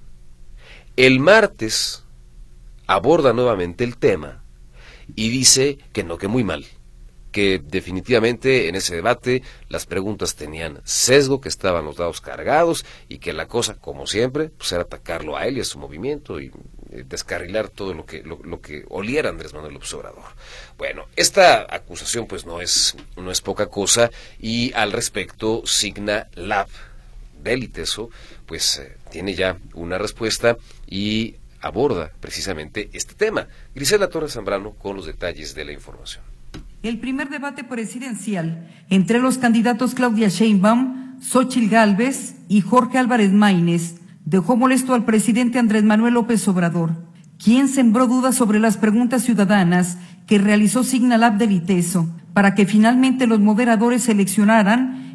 El martes aborda nuevamente el tema y dice que no, que muy mal, que definitivamente en ese debate las preguntas tenían sesgo, que estaban los dados cargados y que la cosa, como siempre, pues era atacarlo a él y a su movimiento y eh, descarrilar todo lo que lo, lo que oliera Andrés Manuel López Obrador. Bueno, esta acusación pues no es no es poca cosa y al respecto Signa Lab del ITESO pues eh, tiene ya una respuesta y aborda precisamente este tema. Grisela Torres Zambrano con los detalles de la información. El primer debate presidencial entre los candidatos Claudia Sheinbaum, Xóchitl Gálvez y Jorge Álvarez Maínez dejó molesto al presidente Andrés Manuel López Obrador, quien sembró dudas sobre las preguntas ciudadanas que realizó Signa Lab del ITESO, para que finalmente los moderadores seleccionaran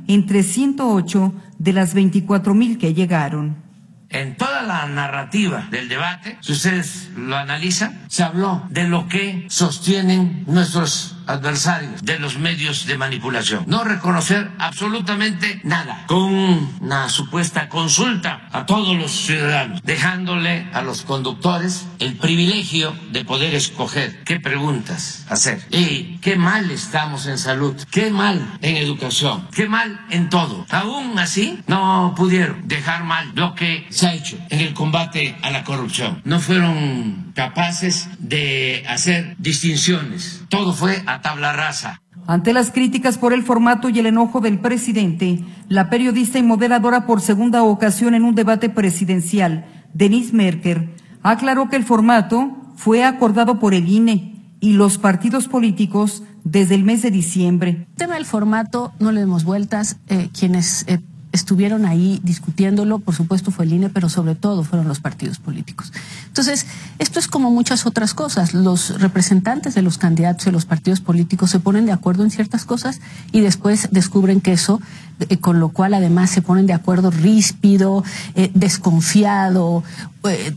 entre ciento ocho de las veinticuatro mil que llegaron. En toda la narrativa del debate, si ustedes lo analizan, se habló de lo que sostienen nuestros adversarios de los medios de manipulación. No reconocer absolutamente nada, con una supuesta consulta a todos los ciudadanos, dejándole a los conductores el privilegio de poder escoger qué preguntas hacer. Y qué mal estamos en salud, qué mal en educación, qué mal en todo. Aún así, no pudieron dejar mal lo que se ha hecho en el combate a la corrupción. No fueron capaces de hacer distinciones. Todo fue a tabla rasa. Ante las críticas por el formato y el enojo del presidente, la periodista y moderadora por segunda ocasión en un debate presidencial, Denise Merker, aclaró que el formato fue acordado por el I N E y los partidos políticos desde el mes de diciembre. El tema del formato no le demos vueltas. Eh, quienes eh, estuvieron ahí discutiéndolo, por supuesto fue el I N E, pero sobre todo fueron los partidos políticos. Entonces, esto es como muchas otras cosas. Los representantes de los candidatos de los partidos políticos se ponen de acuerdo en ciertas cosas y después descubren que eso, eh, con lo cual además se ponen de acuerdo ríspido, eh, desconfiado, eh,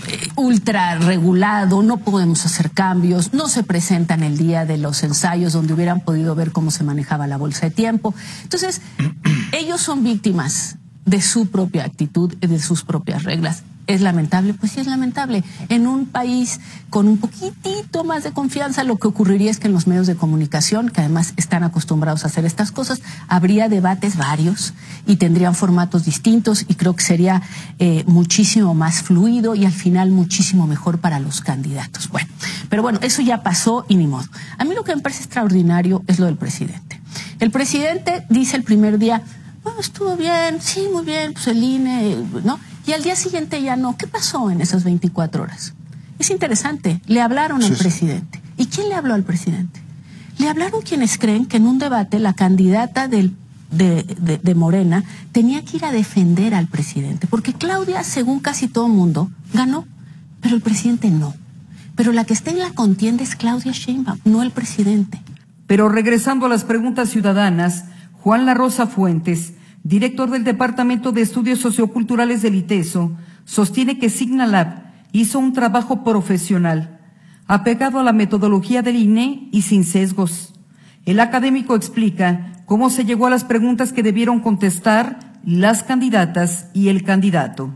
ultra regulado, no podemos hacer cambios, no se presentan el día de los ensayos donde hubieran podido ver cómo se manejaba la bolsa de tiempo. Entonces, ellos son víctimas de su propia actitud, de sus propias reglas. ¿Es lamentable? Pues sí es lamentable. En un país con un poquitito más de confianza, lo que ocurriría es que en los medios de comunicación, que además están acostumbrados a hacer estas cosas, habría debates varios y tendrían formatos distintos y creo que sería eh, muchísimo más fluido y al final muchísimo mejor para los candidatos. Bueno, pero bueno, eso ya pasó y ni modo. A mí lo que me parece extraordinario es lo del presidente. El presidente dice el primer día, bueno, estuvo bien, sí, muy bien, pues el I N E, ¿no? Y al día siguiente ya no. ¿Qué pasó en esas veinticuatro horas? Es interesante. Le hablaron sí, al presidente. ¿Y quién le habló al presidente? Le hablaron quienes creen que en un debate la candidata del, de, de, de Morena tenía que ir a defender al presidente. Porque Claudia, según casi todo el mundo, ganó, pero el presidente no. Pero la que está en la contienda es Claudia Sheinbaum, no el presidente. Pero regresando a las preguntas ciudadanas, Juan La Rosa Fuentes, director del Departamento de Estudios Socioculturales del ITESO, sostiene que Signalab hizo un trabajo profesional, apegado a la metodología del I N E y sin sesgos. El académico explica cómo se llegó a las preguntas que debieron contestar las candidatas y el candidato.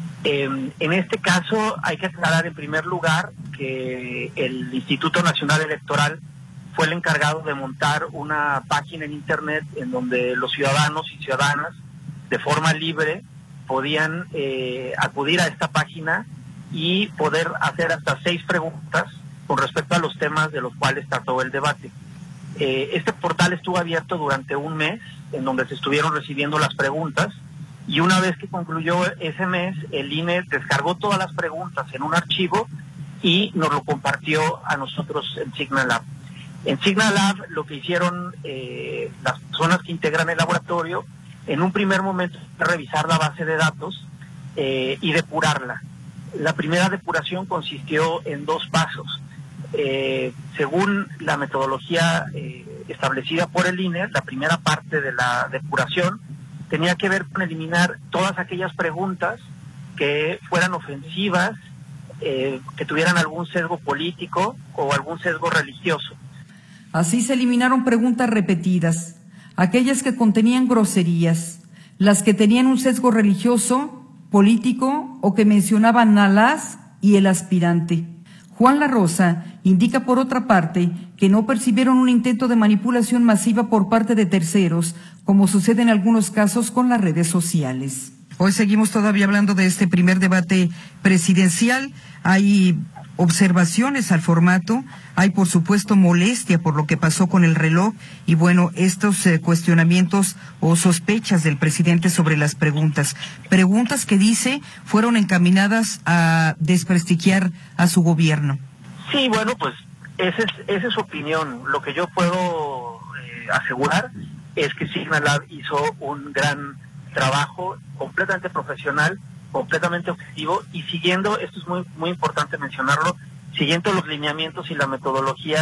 Eh, en este caso hay que aclarar en primer lugar que el Instituto Nacional Electoral fue el encargado de montar una página en internet en donde los ciudadanos y ciudadanas de forma libre podían eh, acudir a esta página y poder hacer hasta seis preguntas con respecto a los temas de los cuales trató el debate. Eh, este portal estuvo abierto durante un mes en donde se estuvieron recibiendo las preguntas y una vez que concluyó ese mes el I N E descargó todas las preguntas en un archivo y nos lo compartió a nosotros en Signalab. En Signalab lo que hicieron eh, las personas que integran el laboratorio, en un primer momento revisar la base de datos eh, y depurarla. La primera depuración consistió en dos pasos. Eh, según la metodología eh, establecida por el I N E, la primera parte de la depuración tenía que ver con eliminar todas aquellas preguntas que fueran ofensivas, eh, que tuvieran algún sesgo político o algún sesgo religioso. Así se eliminaron preguntas repetidas, aquellas que contenían groserías, las que tenían un sesgo religioso, político o que mencionaban a las y el aspirante. Juan La Rosa indica por otra parte que no percibieron un intento de manipulación masiva por parte de terceros, como sucede en algunos casos con las redes sociales. Hoy seguimos todavía hablando de este primer debate presidencial. Hay observaciones al formato, hay por supuesto molestia por lo que pasó con el reloj y bueno, estos eh, cuestionamientos o sospechas del presidente sobre las preguntas. Preguntas que dice fueron encaminadas a desprestigiar a su gobierno. Sí, bueno, pues esa es, esa es su opinión. Lo que yo puedo eh, asegurar es que Signalab hizo un gran trabajo completamente profesional, completamente objetivo y siguiendo, esto es muy muy importante mencionarlo, siguiendo los lineamientos y la metodología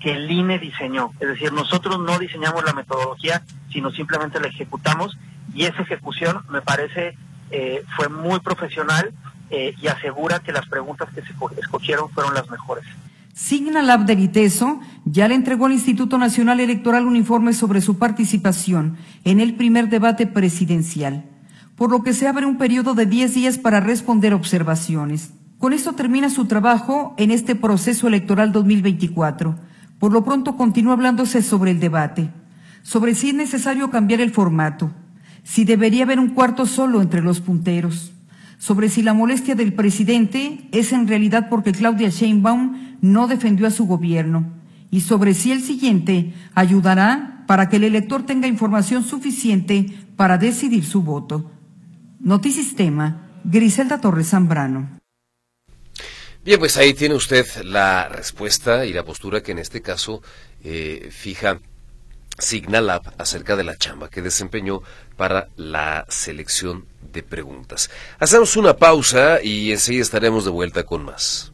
que el I N E diseñó. Es decir, nosotros no diseñamos la metodología, sino simplemente la ejecutamos, y esa ejecución me parece eh, fue muy profesional eh, y asegura que las preguntas que se escogieron fueron las mejores. Signalab de Viteso ya le entregó al Instituto Nacional Electoral un informe sobre su participación en el primer debate presidencial, por lo que se abre un periodo de diez días para responder observaciones. Con esto termina su trabajo en este proceso electoral dos mil veinticuatro. Por lo pronto continúa hablándose sobre el debate, sobre si es necesario cambiar el formato, si debería haber un cuarto solo entre los punteros, sobre si la molestia del presidente es en realidad porque Claudia Sheinbaum no defendió a su gobierno, y sobre si el siguiente ayudará para que el elector tenga información suficiente para decidir su voto. Notisistema, Griselda Torres Zambrano. Bien, pues ahí tiene usted la respuesta y la postura que en este caso eh, fija Signalab acerca de la chamba que desempeñó para la selección de preguntas. Hacemos una pausa y enseguida estaremos de vuelta con más.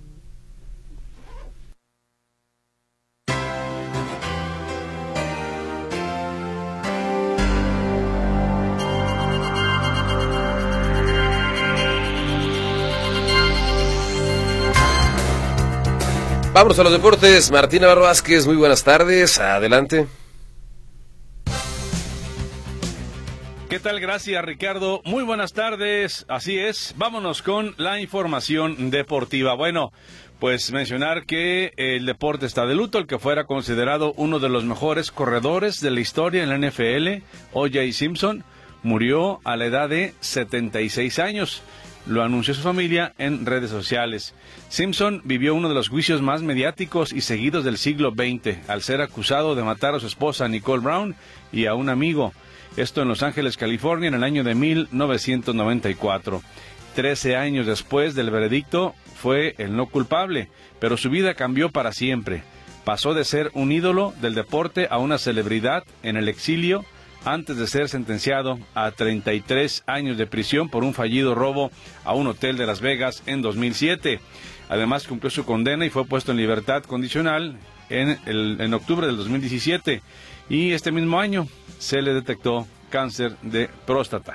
Vámonos a los deportes. Martín Navarro Vázquez, muy buenas tardes. Adelante. ¿Qué tal? Gracias, Ricardo. Muy buenas tardes. Así es, vámonos con la información deportiva. Bueno, pues mencionar que el deporte está de luto. El que fuera considerado uno de los mejores corredores de la historia en la N F L, O J Simpson, murió a la edad de setenta y seis años. Lo anunció su familia en redes sociales. Simpson vivió uno de los juicios más mediáticos y seguidos del siglo veinte, al ser acusado de matar a su esposa Nicole Brown y a un amigo. Esto en Los Ángeles, California, en el año de mil novecientos noventa y cuatro. Trece años después del veredicto, fue el no culpable, pero su vida cambió para siempre. Pasó de ser un ídolo del deporte a una celebridad en el exilio, antes de ser sentenciado a treinta y tres años de prisión por un fallido robo a un hotel de Las Vegas en dos mil siete. Además, cumplió su condena y fue puesto en libertad condicional en, el, en octubre del dos mil diecisiete. Y este mismo año se le detectó cáncer de próstata.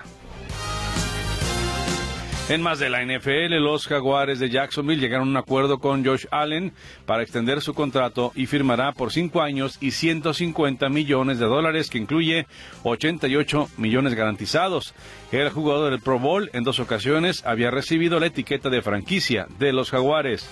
En más de la N F L, los Jaguares de Jacksonville llegaron a un acuerdo con Josh Allen para extender su contrato y firmará por cinco años y ciento cincuenta millones de dólares, que incluye ochenta y ocho millones garantizados. El jugador del Pro Bowl en dos ocasiones había recibido la etiqueta de franquicia de los Jaguares.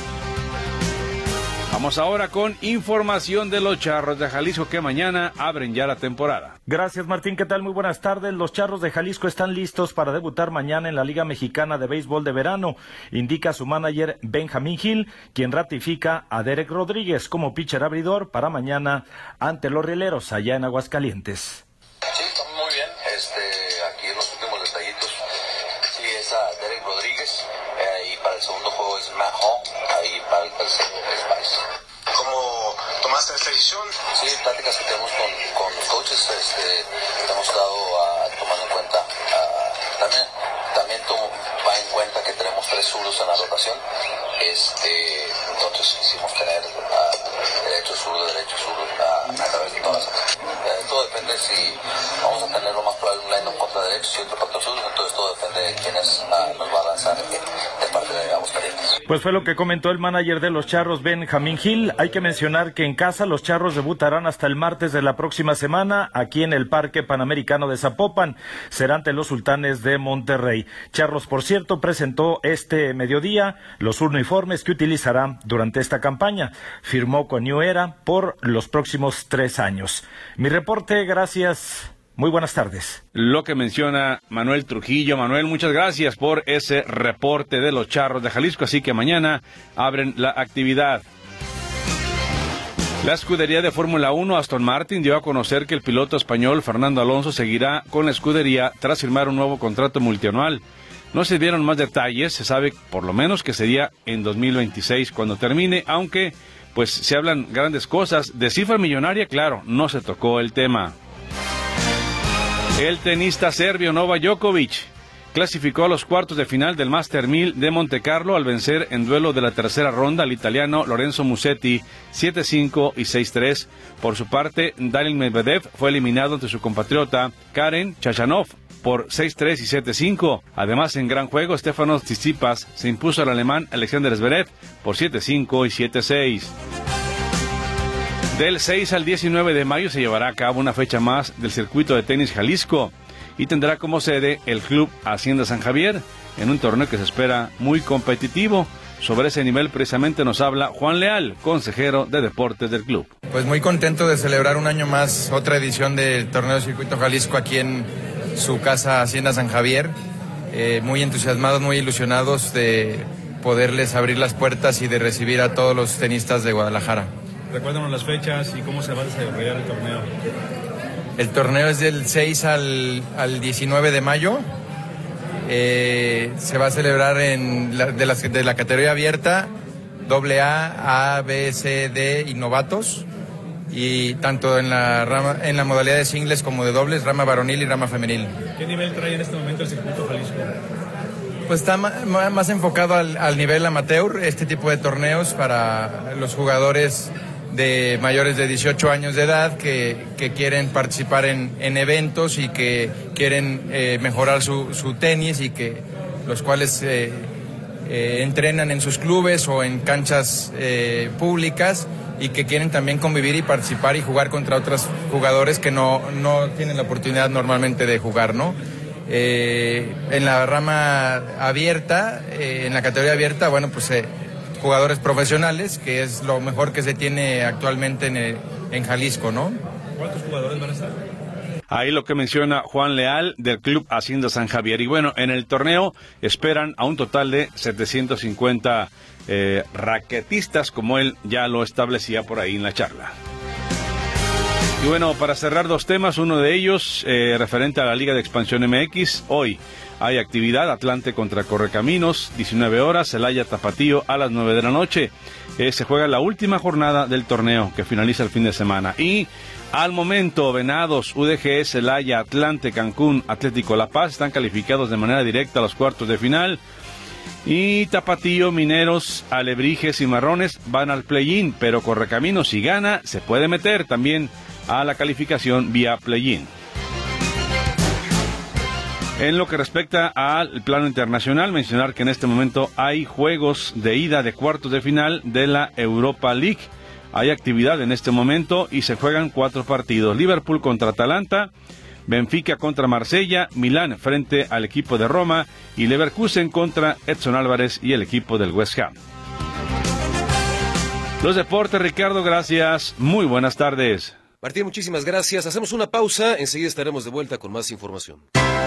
Vamos ahora con información de los Charros de Jalisco, que mañana abren ya la temporada. Gracias, Martín. ¿Qué tal? Muy buenas tardes. Los Charros de Jalisco están listos para debutar mañana en la Liga Mexicana de Béisbol de Verano, indica su manager Benjamín Gil, quien ratifica a Derek Rodríguez como pitcher abridor para mañana ante los Rieleros allá en Aguascalientes. Sí, estamos muy bien. Este, aquí en los últimos detallitos, sí es a Derek Rodríguez, eh, y para el segundo juego es Matt Hall, ahí para el tercero es Vice. ¿Cómo tomaste esta decisión? Sí, pláticas que tenemos con, con los coaches, este, hemos estado uh, tomando en cuenta, uh, también, también tomo, va en cuenta que tenemos tres zurdos en la rotación, este, entonces quisimos tener uh, derecho, zurdo, derecho, zurdo uh, a través de todas las... Uh, todo depende si vamos a tener lo más probable un line-up contra derechos y otro contra zurdos, entonces todo depende de quiénes uh, nos va a lanzar de, de parte de Aguascalientes. Pues fue lo que comentó el manager de los Charros, Benjamín Gil. Hay que mencionar que en casa los Charros debutarán hasta el martes de la próxima semana aquí en el Parque Panamericano de Zapopan. Será ante los Sultanes de Monterrey. Charros, por cierto, presentó este mediodía los uniformes que utilizará durante esta campaña. Firmó con New Era por los próximos tres años. Mi reporte, gracias. Muy buenas tardes. Lo que menciona Manuel Trujillo. Manuel, muchas gracias por ese reporte de los Charros de Jalisco. Así que mañana abren la actividad. La escudería de Fórmula uno Aston Martin dio a conocer que el piloto español Fernando Alonso seguirá con la escudería tras firmar un nuevo contrato multianual. No se dieron más detalles, se sabe por lo menos que sería en dos mil veintiséis cuando termine, aunque pues se hablan grandes cosas. De cifra millonaria, claro, no se tocó el tema. El tenista serbio Novak Djokovic clasificó a los cuartos de final del Master mil de Monte Carlo al vencer en duelo de la tercera ronda al italiano Lorenzo Musetti siete cinco y seis tres. Por su parte, Daniil Medvedev fue eliminado ante su compatriota Karen Khachanov por seis tres y siete cinco. Además, en gran juego, Stefanos Tsitsipas se impuso al alemán Alexander Zverev por siete cinco y siete seis. Del seis al diecinueve de mayo se llevará a cabo una fecha más del circuito de tenis Jalisco y tendrá como sede el Club Hacienda San Javier en un torneo que se espera muy competitivo. Sobre ese nivel precisamente nos habla Juan Leal, consejero de deportes del club. Pues muy contento de celebrar un año más otra edición del torneo de circuito Jalisco aquí en su casa Hacienda San Javier. Eh, muy entusiasmados, muy ilusionados de poderles abrir las puertas y de recibir a todos los tenistas de Guadalajara. Recuérdanos las fechas y cómo se va a desarrollar el torneo. El torneo es del seis al, al diecinueve de mayo. Eh, se va a celebrar en la, de, las, de la categoría abierta, doble A, A, B, C, D y novatos. Y tanto en la rama, en la modalidad de singles como de dobles, rama varonil y rama femenil. ¿Qué nivel trae en este momento el circuito Jalisco? Pues está más, más enfocado al, al nivel amateur, este tipo de torneos para los jugadores de mayores de dieciocho años de edad que, que quieren participar en, en eventos y que quieren eh, mejorar su, su tenis y que los cuales eh, eh, entrenan en sus clubes o en canchas eh, públicas y que quieren también convivir y participar y jugar contra otros jugadores que no, no tienen la oportunidad normalmente de jugar, ¿no? Eh, en la rama abierta, eh, en la categoría abierta, bueno, pues eh, jugadores profesionales, que es lo mejor que se tiene actualmente en, el, en Jalisco, ¿no? ¿Cuántos jugadores van a estar? Ahí lo que menciona Juan Leal del Club Hacienda San Javier. Y bueno, en el torneo esperan a un total de setecientos cincuenta eh, raquetistas, como él ya lo establecía por ahí en la charla. Y bueno, para cerrar dos temas, uno de ellos eh, referente a la Liga de Expansión M X. Hoy hay actividad, Atlante contra Correcaminos, diecinueve horas, Celaya Tapatío a las nueve de la noche. Eh, se juega la última jornada del torneo que finaliza el fin de semana. Y al momento, Venados, U D G, Celaya, Atlante, Cancún, Atlético La Paz están calificados de manera directa a los cuartos de final. Y Tapatío, Mineros, Alebrijes y Marrones van al play-in, pero Correcaminos, si gana, se puede meter también a la calificación vía play-in. En lo que respecta al plano internacional, mencionar que en este momento hay juegos de ida de cuartos de final de la Europa League. Hay actividad en este momento y se juegan cuatro partidos. Liverpool contra Atalanta, Benfica contra Marsella, Milán frente al equipo de Roma y Leverkusen contra Edson Álvarez y el equipo del West Ham. Los deportes, Ricardo, gracias. Muy buenas tardes. Martín, muchísimas gracias. Hacemos una pausa, enseguida estaremos de vuelta con más información.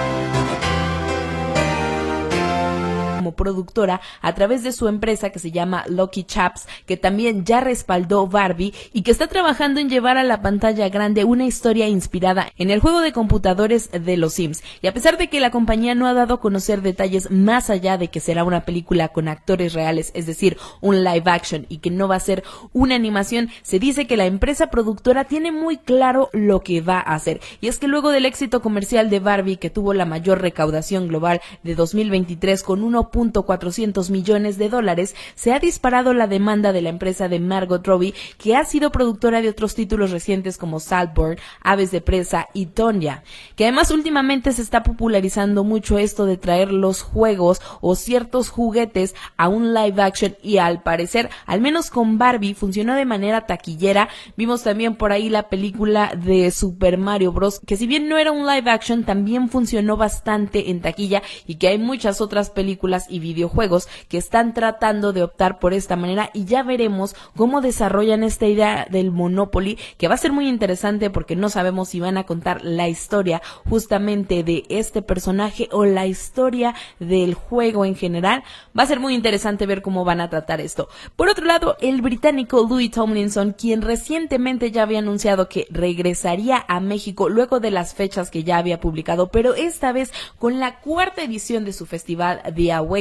Como productora a través de su empresa que se llama Lucky Chaps, que también ya respaldó Barbie y que está trabajando en llevar a la pantalla grande una historia inspirada en el juego de computadores de los Sims. Y a pesar de que la compañía no ha dado a conocer detalles más allá de que será una película con actores reales, es decir, un live action y que no va a ser una animación, se dice que la empresa productora tiene muy claro lo que va a hacer. Y es que luego del éxito comercial de Barbie, que tuvo la mayor recaudación global de dos mil veintitrés con uno punto cuatrocientos millones de dólares, se ha disparado la demanda de la empresa de Margot Robbie, que ha sido productora de otros títulos recientes como Saltburn, Aves de Presa y Tonya, que además últimamente se está popularizando mucho esto de traer los juegos o ciertos juguetes a un live action, y al parecer, al menos con Barbie, funcionó de manera taquillera. Vimos también por ahí la película de Super Mario Bros, que si bien no era un live action, también funcionó bastante en taquilla, y que hay muchas otras películas y videojuegos que están tratando de optar por esta manera, y ya veremos cómo desarrollan esta idea del Monopoly, que va a ser muy interesante porque no sabemos si van a contar la historia justamente de este personaje o la historia del juego en general. Va a ser muy interesante ver cómo van a tratar esto. Por otro lado, el británico Louis Tomlinson, quien recientemente ya había anunciado que regresaría a México luego de las fechas que ya había publicado, pero esta vez con la cuarta edición de su festival The Away,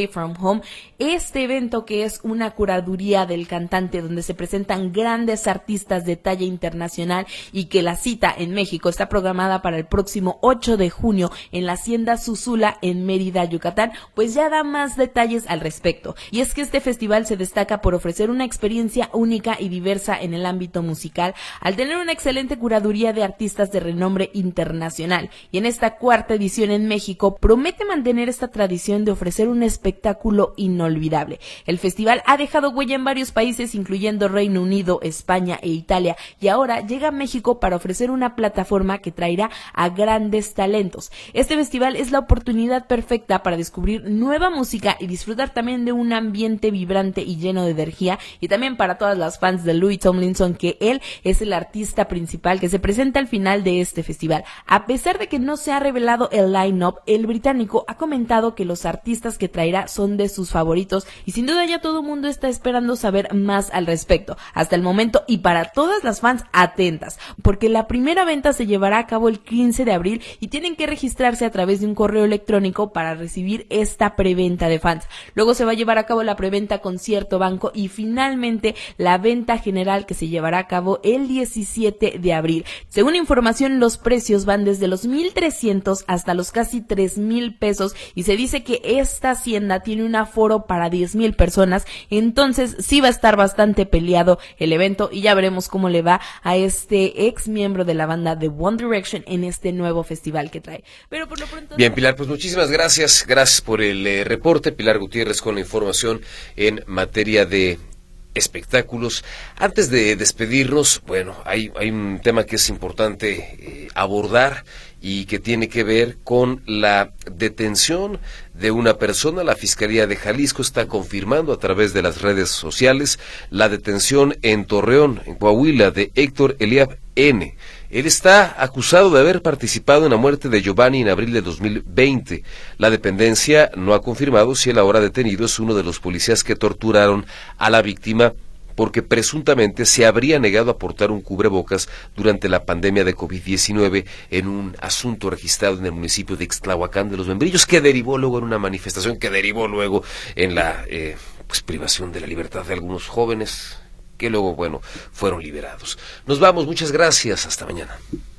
Away From Home, este evento que es una curaduría del cantante donde se presentan grandes artistas de talla internacional y que la cita en México está programada para el próximo ocho de junio en la Hacienda Zuzula en Mérida, Yucatán, pues ya da más detalles al respecto. Y es que este festival se destaca por ofrecer una experiencia única y diversa en el ámbito musical, al tener una excelente curaduría de artistas de renombre internacional. Y en esta cuarta edición en México promete mantener esta tradición de ofrecer un espectáculo inolvidable. El festival ha dejado huella en varios países, incluyendo Reino Unido, España e Italia, y ahora llega a México para ofrecer una plataforma que traerá a grandes talentos. Este festival es la oportunidad perfecta para descubrir nueva música y disfrutar también de un ambiente vibrante y lleno de energía, y también para todas las fans de Louis Tomlinson, que él es el artista principal que se presenta al final de este festival. A pesar de que no se ha revelado el line-up, el británico ha comentado que los artistas que traerá son de sus favoritos y sin duda ya todo el mundo está esperando saber más al respecto hasta el momento, y para todas las fans atentas, porque la primera venta se llevará a cabo el quince de abril y tienen que registrarse a través de un correo electrónico para recibir esta preventa de fans. Luego se va a llevar a cabo la preventa con cierto banco y finalmente la venta general, que se llevará a cabo el diecisiete de abril. Según información, los precios van desde los mil trescientos hasta los casi tres mil pesos y se dice que esta hacienda tiene un aforo para diez mil personas, entonces sí va a estar bastante peleado el evento y ya veremos cómo le va a este ex miembro de la banda de One Direction en este nuevo festival que trae. Pero por lo pronto... Bien, Pilar, pues muchísimas gracias, gracias por el eh, reporte. Pilar Gutiérrez con la información en materia de espectáculos. Antes de despedirnos, bueno, hay, hay un tema que es importante eh, abordar y que tiene que ver con la detención de una persona. La Fiscalía de Jalisco está confirmando a través de las redes sociales la detención en Torreón, en Coahuila, de Héctor Eliab N. Él está acusado de haber participado en la muerte de Giovanni en abril de dos mil veinte. La dependencia no ha confirmado si el ahora detenido es uno de los policías que torturaron a la víctima, porque presuntamente se habría negado a portar un cubrebocas durante la pandemia de COVID diecinueve en un asunto registrado en el municipio de Ixtlahuacán de los Membrillos, que derivó luego en una manifestación, que derivó luego en la eh, pues, privación de la libertad de algunos jóvenes, que luego, bueno, fueron liberados. Nos vamos, muchas gracias, hasta mañana.